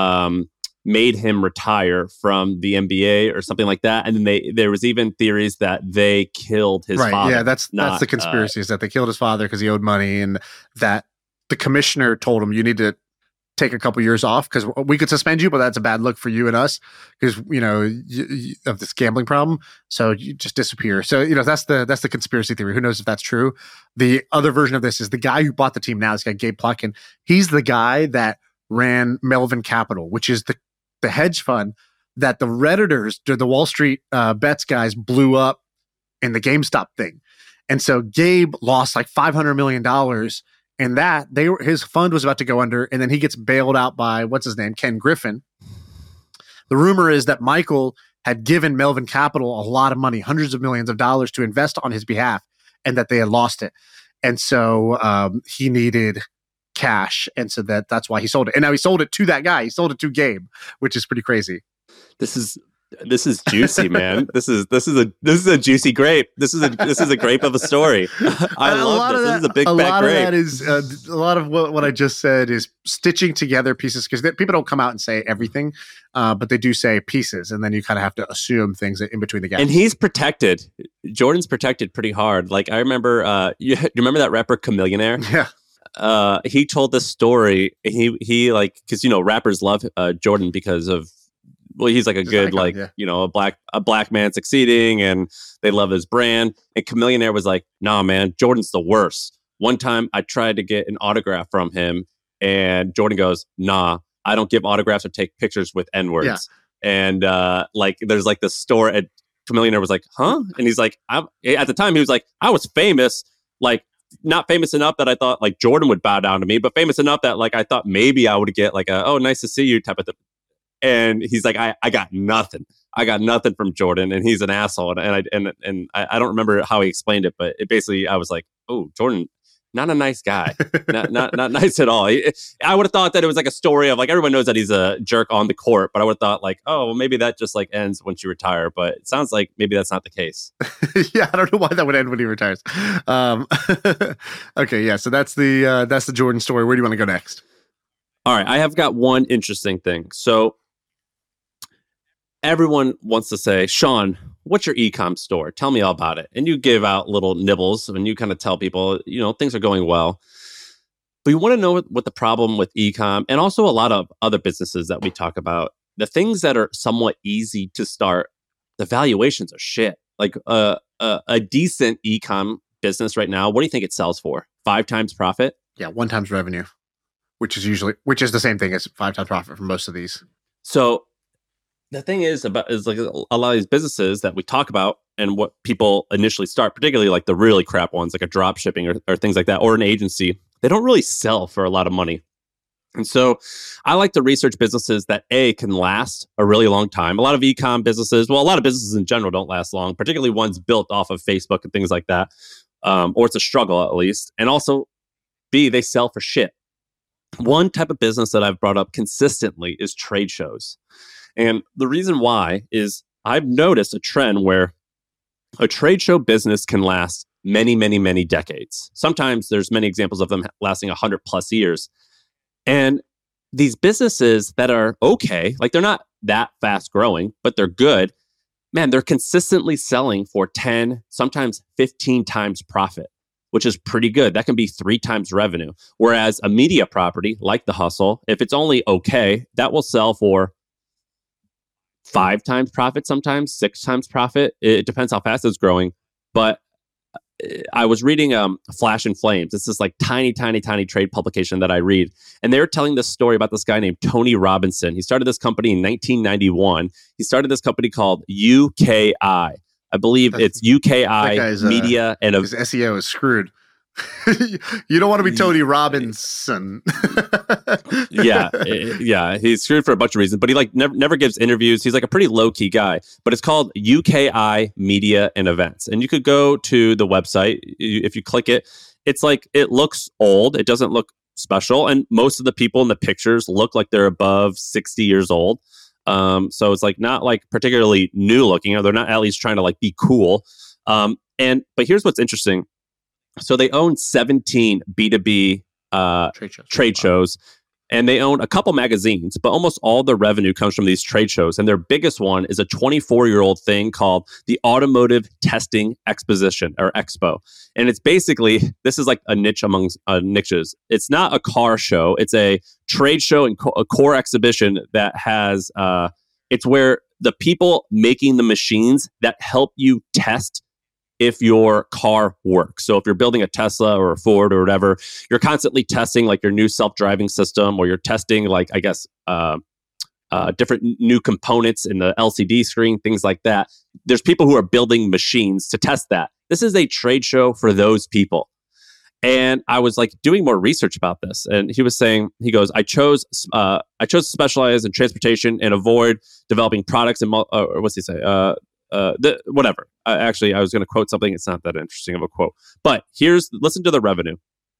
made him retire from the NBA or something like that. And then there was even theories that they killed his father. Yeah, that's the conspiracy, is that they killed his father because he owed money, and that the commissioner told him, you need to take a couple years off because we could suspend you, but that's a bad look for you and us because, you have this gambling problem. So you just disappear. So, that's the conspiracy theory. Who knows if that's true? The other version of this is the guy who bought the team now, this guy, Gabe Plotkin. He's the guy that ran Melvin Capital, which is the hedge fund that the Redditors, the Wall Street bets guys, blew up in the GameStop thing. And so Gabe lost like $500 million in that. His fund was about to go under, and then he gets bailed out by, what's his name, Ken Griffin. The rumor is that Michael had given Melvin Capital a lot of money, hundreds of millions of dollars, to invest on his behalf, and that they had lost it. And so he needed cash, and so that's why he sold it. And now he sold it to that guy. He sold it to Gabe, which is pretty crazy. This is juicy, man. This is a juicy grape. This is a grape of a story. I love this. This is a big fat grape. A lot of that is a lot of what I just said is stitching together pieces, because people don't come out and say everything, but they do say pieces, and then you kind of have to assume things in between the gaps. And he's protected. Jordan's protected pretty hard. Like I remember, you remember that rapper Chamillionaire? Yeah. He told this story. He because rappers love Jordan because of, well, he's like a good icon, a black man succeeding, and they love his brand. And Chamillionaire was like, nah, man, Jordan's the worst. One time I tried to get an autograph from him, and Jordan goes, nah, I don't give autographs or take pictures with N-words. Yeah. And there's like this store, and Chamillionaire was like, huh? And he's like, at the time he was like, I was famous, not famous enough that I thought like Jordan would bow down to me, but famous enough that I thought maybe I would get like oh, nice to see you type of thing. And he's like, I got nothing. I got nothing from Jordan, and he's an asshole. And I don't remember how he explained it, but it basically, I was like, oh, Jordan, not a nice guy, not nice at all. I would have thought that it was like a story of everyone knows that he's a jerk on the court, but I would have thought oh, well, maybe that just ends once you retire. But it sounds like maybe that's not the case. Yeah, I don't know why that would end when he retires. Okay, yeah. So that's the Jordan story. Where do you want to go next? All right, I have got one interesting thing. So everyone wants to say, Sean, what's your e-com store? Tell me all about it. And you give out little nibbles, and you kind of tell people, things are going well. But you want to know what the problem with e-com, and also a lot of other businesses that we talk about, the things that are somewhat easy to start, the valuations are shit. Like a decent e-com business right now, what do you think it sells for? 5 times profit? Yeah, 1 times revenue, which is the same thing as 5 times profit for most of these. So the thing is a lot of these businesses that we talk about and what people initially start, particularly like the really crap ones, like a drop shipping or things like that, or an agency, they don't really sell for a lot of money. And so I like to research businesses that can last a really long time. A lot of e-com businesses, well, a lot of businesses in general don't last long, particularly ones built off of Facebook and things like that. Or it's a struggle at least. And also, B, they sell for shit. One type of business that I've brought up consistently is trade shows. And the reason why is I've noticed a trend where a trade show business can last many, many, many decades. Sometimes there's many examples of them lasting 100 plus years. And these businesses that are okay, like they're not that fast growing, but they're good, man, they're consistently selling for 10, sometimes 15 times profit, which is pretty good. That can be 3 times revenue. Whereas a media property like The Hustle, if it's only okay, that will sell for 5 times profit, sometimes 6 times profit. It depends how fast it's growing. But I was reading Flash and Flames. It's this like tiny trade publication that I read. And they were telling this story about this guy named Tony Robinson. He started this company in 1991. He started this company called UKI. I believe it's UKI Media. And his SEO is screwed. You don't want to be Tony Robinson. Yeah. He's screwed for a bunch of reasons, but he like never gives interviews. He's like a pretty low key guy, but it's called UKI Media and Events. And you could go to the website. If you click it, it's like, it looks old. It doesn't look special. And most of the people in the pictures look like they're above 60 years old. So it's like not like particularly new looking, or they're not at least trying to like be cool. But here's what's interesting. So they own 17 B2B trade shows, and they own a couple magazines, but almost all the revenue comes from these trade shows. And their biggest one is a 24-year-old thing called the Automotive Testing Exposition, or Expo. And it's basically, this is like a niche among niches. It's not a car show. It's a trade show and a core exhibition that has, it's where the people making the machines that help you test if your car works. So if you're building a Tesla or a Ford or whatever, you're constantly testing like your new self-driving system, or you're testing like, I guess, different new components in the LCD screen, things like that. There's people who are building machines to test that. This is a trade show for those people. And I was like doing more research about this. And he was saying, he goes, I chose to specialize in transportation and avoid developing products and, or what's he say? Whatever. Actually, I was going to quote something. It's not that interesting of a quote. But listen to the revenue.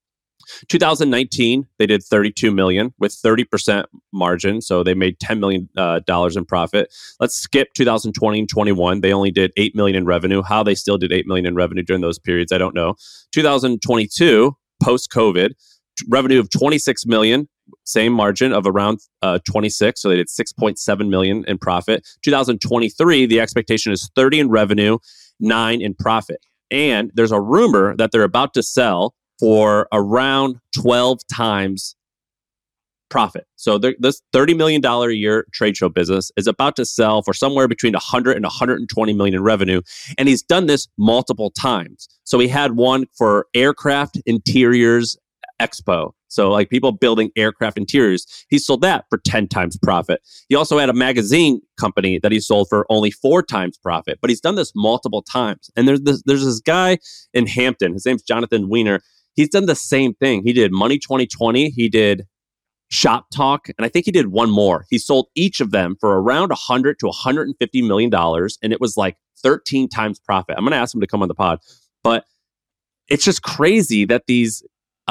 2019, they did 32 million with 30% margin. So they made $10 million in profit. Let's skip 2020 and 21. They only did 8 million in revenue. How they still did 8 million in revenue during those periods, I don't know. 2022, post-COVID, revenue of 26 million. Same margin of around 26. So they did 6.7 million in profit. 2023, the expectation is 30 in revenue, 9 in profit. And there's a rumor that they're about to sell for around 12 times profit. So this $30 million a year trade show business is about to sell for somewhere between 100 and 120 million in revenue. And he's done this multiple times. So he had one for Aircraft Interiors Expo. So like people building aircraft interiors, he sold that for 10 times profit. He also had a magazine company that he sold for only 4 times profit, but he's done this multiple times. And there's this guy in Hampton, his name's Jonathan Weiner. He's done the same thing. He did Money 2020. He did Shop Talk. And I think he did one more. He sold each of them for around 100 to 150 million dollars. And it was like 13 times profit. I'm going to ask him to come on the pod, but it's just crazy that these,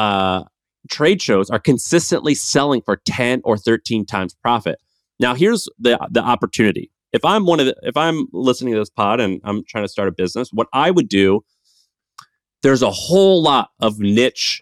trade shows are consistently selling for 10 or 13 times profit. Now, here's the opportunity. If I'm listening to this pod and I'm trying to start a business, what I would do, there's a whole lot of niche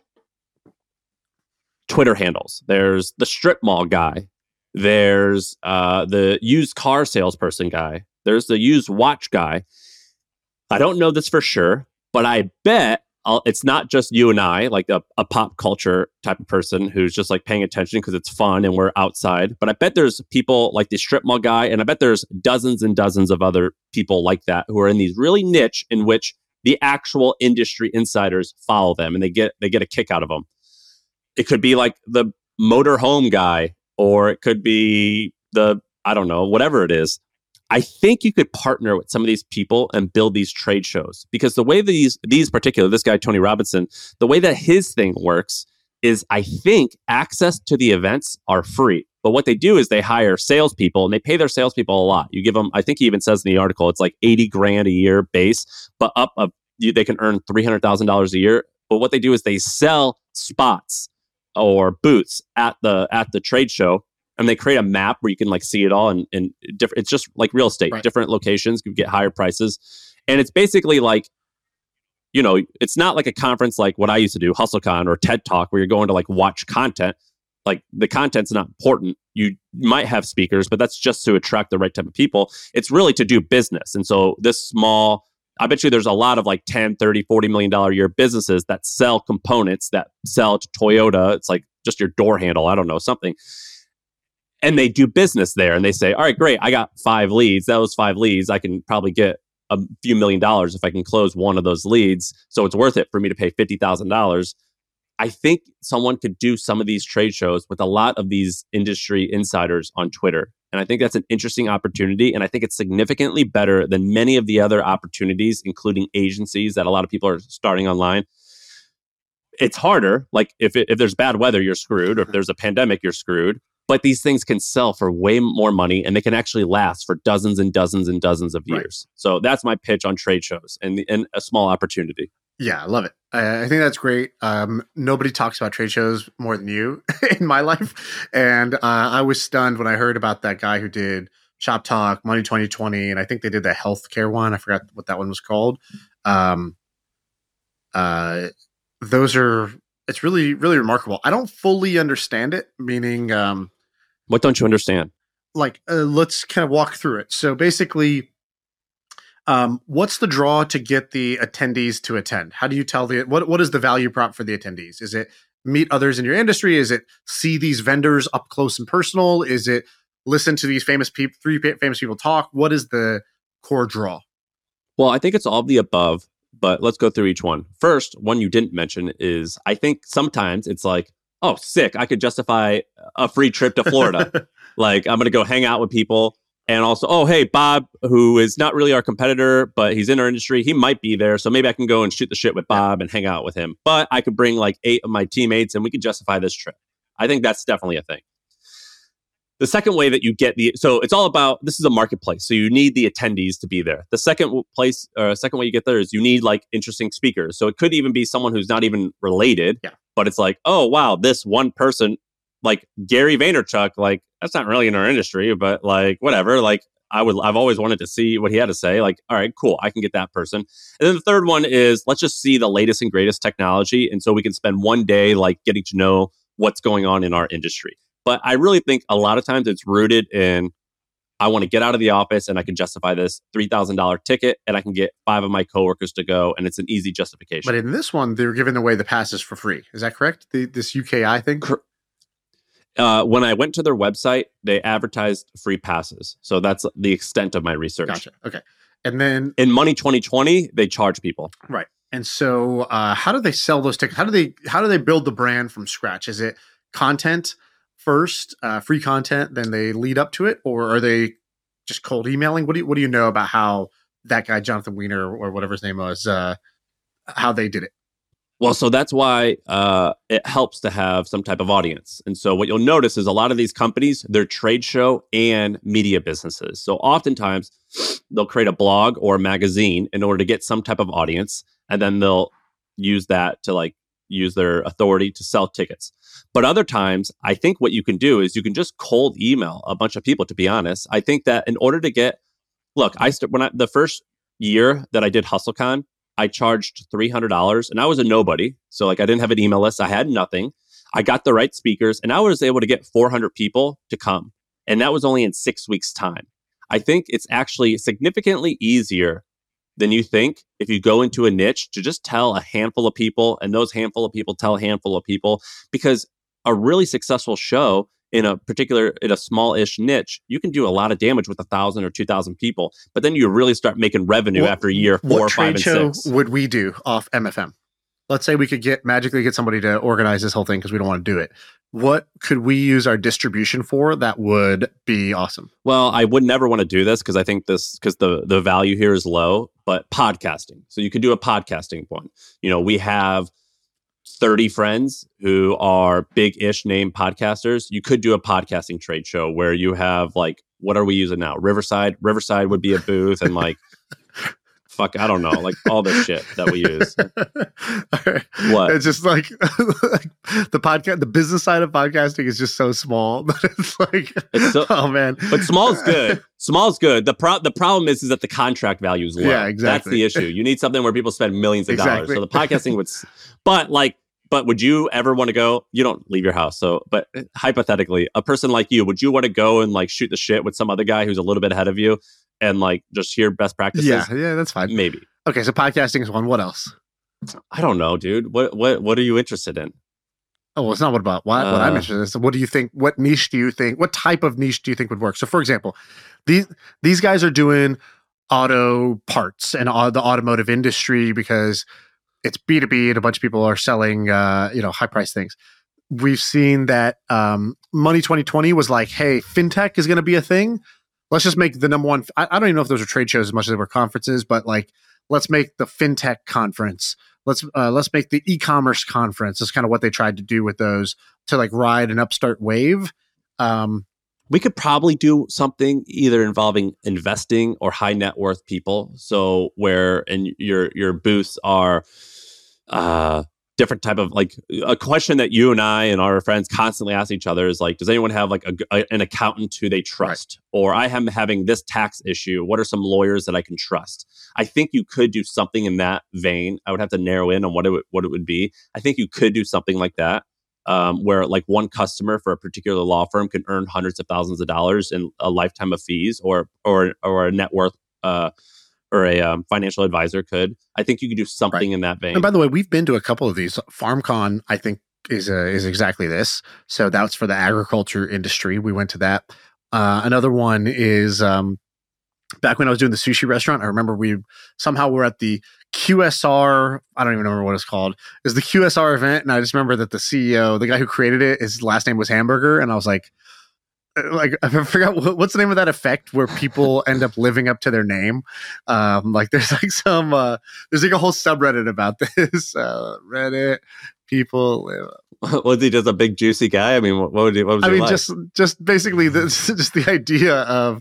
Twitter handles. There's the strip mall guy. There's the used car salesperson guy. There's the used watch guy. I don't know this for sure, but I bet it's not just you and I, like a pop culture type of person who's just like paying attention because it's fun and we're outside. But I bet there's people like the strip mall guy, and I bet there's dozens and dozens of other people like that who are in these really niche in which the actual industry insiders follow them and they get a kick out of them. It could be like the motor home guy, or it could be I don't know, whatever it is. I think you could partner with some of these people and build these trade shows, because the way these particular, this guy, Tony Robinson, the way that his thing works is I think access to the events are free. But what they do is they hire salespeople and they pay their salespeople a lot. You give them, I think he even says in the article, it's like $80,000 a year base, but they can earn $300,000 a year. But what they do is they sell spots or booths at the trade show, and they create a map where you can like see it all and different. It's just like real estate, different locations you get higher prices, and it's basically like, you know, it's not like a conference like what I used to do, HustleCon or TED Talk, where you're going to like watch content. Like the content's not important. You might have speakers, but that's just to attract the right type of people. It's really to do business. And so this small, I bet you there's a lot of like 10, 30, $40 million a year businesses that sell components, that sell to Toyota. It's like just your door handle. I don't know, something. And they do business there. And they say, all right, great. I got 5 leads. Those 5 leads, I can probably get a few $1 million if I can close one of those leads. So it's worth it for me to pay $50,000. I think someone could do some of these trade shows with a lot of these industry insiders on Twitter. And I think that's an interesting opportunity. And I think it's significantly better than many of the other opportunities, including agencies that a lot of people are starting online. It's harder. Like if there's bad weather, you're screwed. Or if there's a pandemic, you're screwed. But these things can sell for way more money, and they can actually last for dozens and dozens and dozens of years. Right. So that's my pitch on trade shows and a small opportunity. Yeah, I love it. I think that's great. Nobody talks about trade shows more than you in my life. And I was stunned when I heard about that guy who did Shop Talk, Money 2020, and I think they did the healthcare one. I forgot what that one was called. It's really, really remarkable. I don't fully understand it, meaning... what don't you understand? Let's kind of walk through it. So basically... what's the draw to get the attendees to attend? How do you tell what is the value prop for the attendees? Is it meet others in your industry? Is it see these vendors up close and personal? Is it listen to these three famous people talk? What is the core draw? Well, I think it's all of the above, but let's go through each one. First, one you didn't mention is I think sometimes it's like, oh, sick, I could justify a free trip to Florida. Like I'm going to go hang out with people. And also, oh, hey, Bob, who is not really our competitor, but he's in our industry. He might be there. So maybe I can go and shoot the shit with Bob and hang out with him. But I could bring like 8 of my teammates and we could justify this trip. I think that's definitely a thing. The second way that you get so it's all about, this is a marketplace. So you need the attendees to be there. The second way you get there is you need like interesting speakers. So it could even be someone who's not even related, but it's like, oh, wow, this one person, like Gary Vaynerchuk, like that's not really in our industry, but like whatever, like I've always wanted to see what he had to say. Like, all right, cool, I can get that person. And then the third one is let's just see the latest and greatest technology. And so we can spend one day like getting to know what's going on in our industry. But I really think a lot of times it's rooted in, I want to get out of the office and I can justify this $3,000 ticket and I can get 5 of my coworkers to go. And it's an easy justification. But in this one, they were giving away the passes for free. Is that correct? This UKI thing? When I went to their website, they advertised free passes. So that's the extent of my research. Gotcha. Okay. And then in Money 2020, they charge people. Right. And so how do they sell those tickets? How do they build the brand from scratch? Is it content first, free content, then they lead up to it? Or are they just cold emailing? What do you know about how that guy, Jonathan Weiner, or whatever his name was, how they did it? Well, so that's why it helps to have some type of audience. And so what you'll notice is a lot of these companies, they're trade show and media businesses. So oftentimes they'll create a blog or a magazine in order to get some type of audience. And then they'll use that to like use their authority to sell tickets. But other times, I think what you can do is you can just cold email a bunch of people, to be honest. I think that in order to get, the first year that I did HustleCon, I charged $300 and I was a nobody. So like I didn't have an email list. I had nothing. I got the right speakers and I was able to get 400 people to come. And that was only in 6 weeks' time. I think it's actually significantly easier than you think if you go into a niche to just tell a handful of people and those handful of people tell a handful of people, because a really successful show in a small-ish niche, you can do a lot of damage with 1,000 or 2,000 people, but then you really start making revenue after year 4, 5, and 6. What trade show would we do off MFM? Let's say we could magically get somebody to organize this whole thing because we don't want to do it. What could we use our distribution for that would be awesome? Well, I would never want to do this because I think the value here is low, but podcasting. So you could do a podcasting one. You know, we have 30 friends who are big-ish name podcasters, you could do a podcasting trade show where you have like, what are we using now? Riverside would be a booth, and like, fuck, I don't know, like all this shit that we use. What? It's just like the business side of podcasting is just so small that it's like, oh man. But small is good. Small is good. The problem is that the contract value is low. Yeah, exactly. That's the issue. You need something where people spend millions of dollars. So the podcasting would, but would you ever want to go? You don't leave your house. So, but hypothetically, a person like you, would you want to go and like shoot the shit with some other guy who's a little bit ahead of you and like just hear best practices? Yeah, that's fine. Maybe. Okay, so podcasting is one. What else? I don't know, dude. What are you interested in? Oh, well, it's not what I'm interested in. So what do you think? What niche do you think? What type of niche do you think would work? So, for example, these guys are doing auto parts and the automotive industry because it's B2B and a bunch of people are selling, high price things. We've seen that Money 2020 was like, hey, fintech is going to be a thing. Let's just make the number one. I don't even know if those are trade shows as much as they were conferences, but like, let's make the fintech conference. Let's make the e-commerce conference. That's kind of what they tried to do with those to like ride an upstart wave. We could probably do something either involving investing or high net worth people. So and your booths are different type of, like, a question that you and I and our friends constantly ask each other is like, does anyone have like an accountant who they trust? Right. Or I am having this tax issue. What are some lawyers that I can trust? I think you could do something in that vein. I would have to narrow in on what it would be. I think you could do something like that. Where like one customer for a particular law firm can earn hundreds of thousands of dollars in a lifetime of fees, or a net worth or a financial advisor could. I think you could do something in that vein. And by the way, we've been to a couple of these. FarmCon, I think, is exactly this. So that's for the agriculture industry. We went to that. Another one is back when I was doing the sushi restaurant. I remember we were at the QSR. I don't even remember what it's called. It was the QSR event, and I just remember that the CEO, the guy who created it, his last name was Hamburger, and I was like I forgot what's the name of that effect where people end up living up to their name. Like there's like there's like a whole subreddit about this. Reddit people live. Was he just a big juicy guy? I mean, what was he like? just basically just the idea of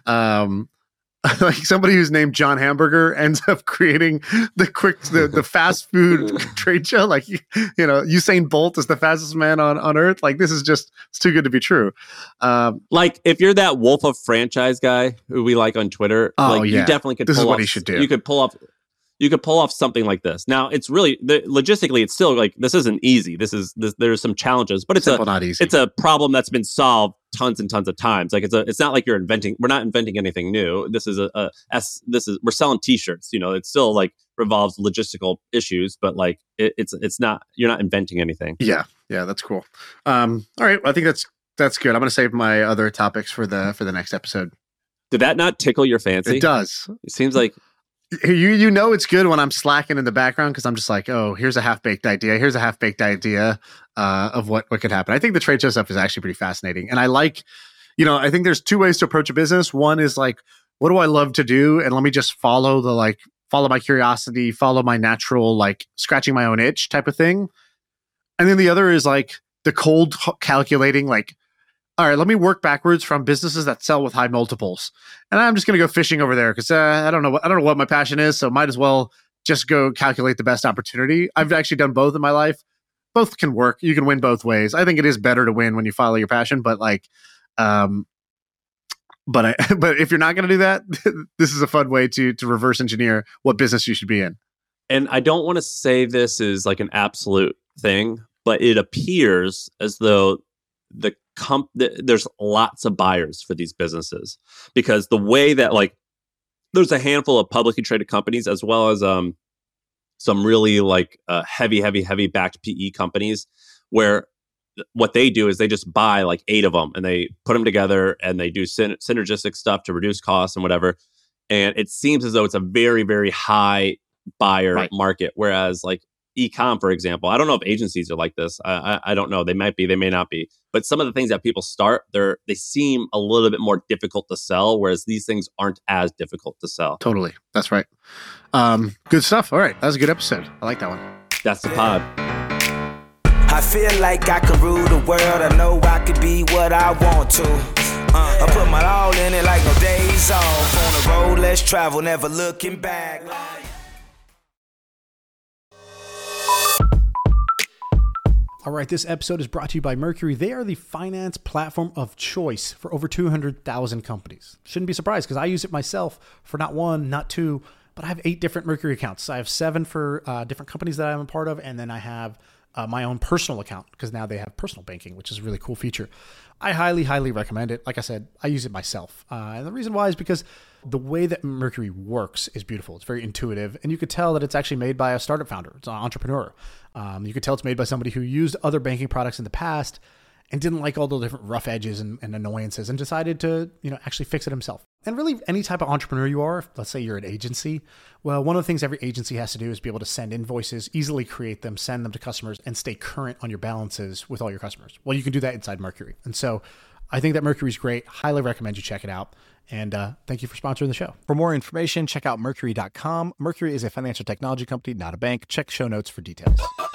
like somebody who's named John Hamburger ends up creating the fast food trade show. Like, Usain Bolt is the fastest man on earth. Like, this is just, it's too good to be true. Like, if you're that Wolf of Franchise guy who we like on Twitter, you definitely could. This is what he should do. You could pull off something like this. Now, it's really logistically, it's still like, this isn't easy. There's some challenges, but it's not easy. It's a problem that's been solved tons and tons of times. Like it's not like we're not inventing anything new. We're selling t-shirts. It still like revolves logistical issues, but like it's not, you're not inventing anything. Yeah, that's cool. All right, well, I think that's good. I'm going to save my other topics for the next episode. Did that not tickle your fancy? It does. It seems like. It's good when I'm slacking in the background because I'm just like, oh, here's a half-baked idea. Here's a half-baked idea of what could happen. I think the trade show stuff is actually pretty fascinating. And I like, I think there's two ways to approach a business. One is like, what do I love to do? And let me just follow my curiosity, follow my natural, like scratching my own itch type of thing. And then the other is like the cold calculating, like, all right, let me work backwards from businesses that sell with high multiples. And I'm just going to go fishing over there because I don't know what my passion is. So might as well just go calculate the best opportunity. I've actually done both in my life. Both can work. You can win both ways. I think it is better to win when you follow your passion, but like, but if you're not going to do that, this is a fun way to reverse engineer what business you should be in. And I don't want to say this is like an absolute thing, but it appears as though there's lots of buyers for these businesses, because the way that like there's a handful of publicly traded companies as well as some really like heavy backed PE companies where what they do is they just buy like 8 of them and they put them together and they do synergistic stuff to reduce costs and whatever. And it seems as though it's a very, very high buyer market. Whereas like e-com, for example, I don't know if agencies are like this. I don't know. They might be, they may not be. But some of the things that people start, they seem a little bit more difficult to sell, whereas these things aren't as difficult to sell. Totally. That's right. Good stuff. All right. That was a good episode. I like that one. That's the pod. I feel like I can rule the world. I know I could be what I want to. I put my all in it like no days off. On the road, let's travel, never looking back. All right, this episode is brought to you by Mercury. They are the finance platform of choice for over 200,000 companies. Shouldn't be surprised because I use it myself for not one, not two, but I have 8 different Mercury accounts. I have 7 for different companies that I'm a part of, and then I have my own personal account because now they have personal banking, which is a really cool feature. I highly, highly recommend it. Like I said, I use it myself. And the reason why is because the way that Mercury works is beautiful. It's very intuitive, and you could tell that it's actually made by a startup founder. It's an entrepreneur. You could tell it's made by somebody who used other banking products in the past and didn't like all the different rough edges and annoyances and decided to, actually fix it himself. And really, any type of entrepreneur you are, let's say you're an agency, well, one of the things every agency has to do is be able to send invoices, easily create them, send them to customers, and stay current on your balances with all your customers. Well, you can do that inside Mercury. And so I think that Mercury's great. Highly recommend you check it out. And thank you for sponsoring the show. For more information, check out Mercury.com. Mercury is a financial technology company, not a bank. Check show notes for details.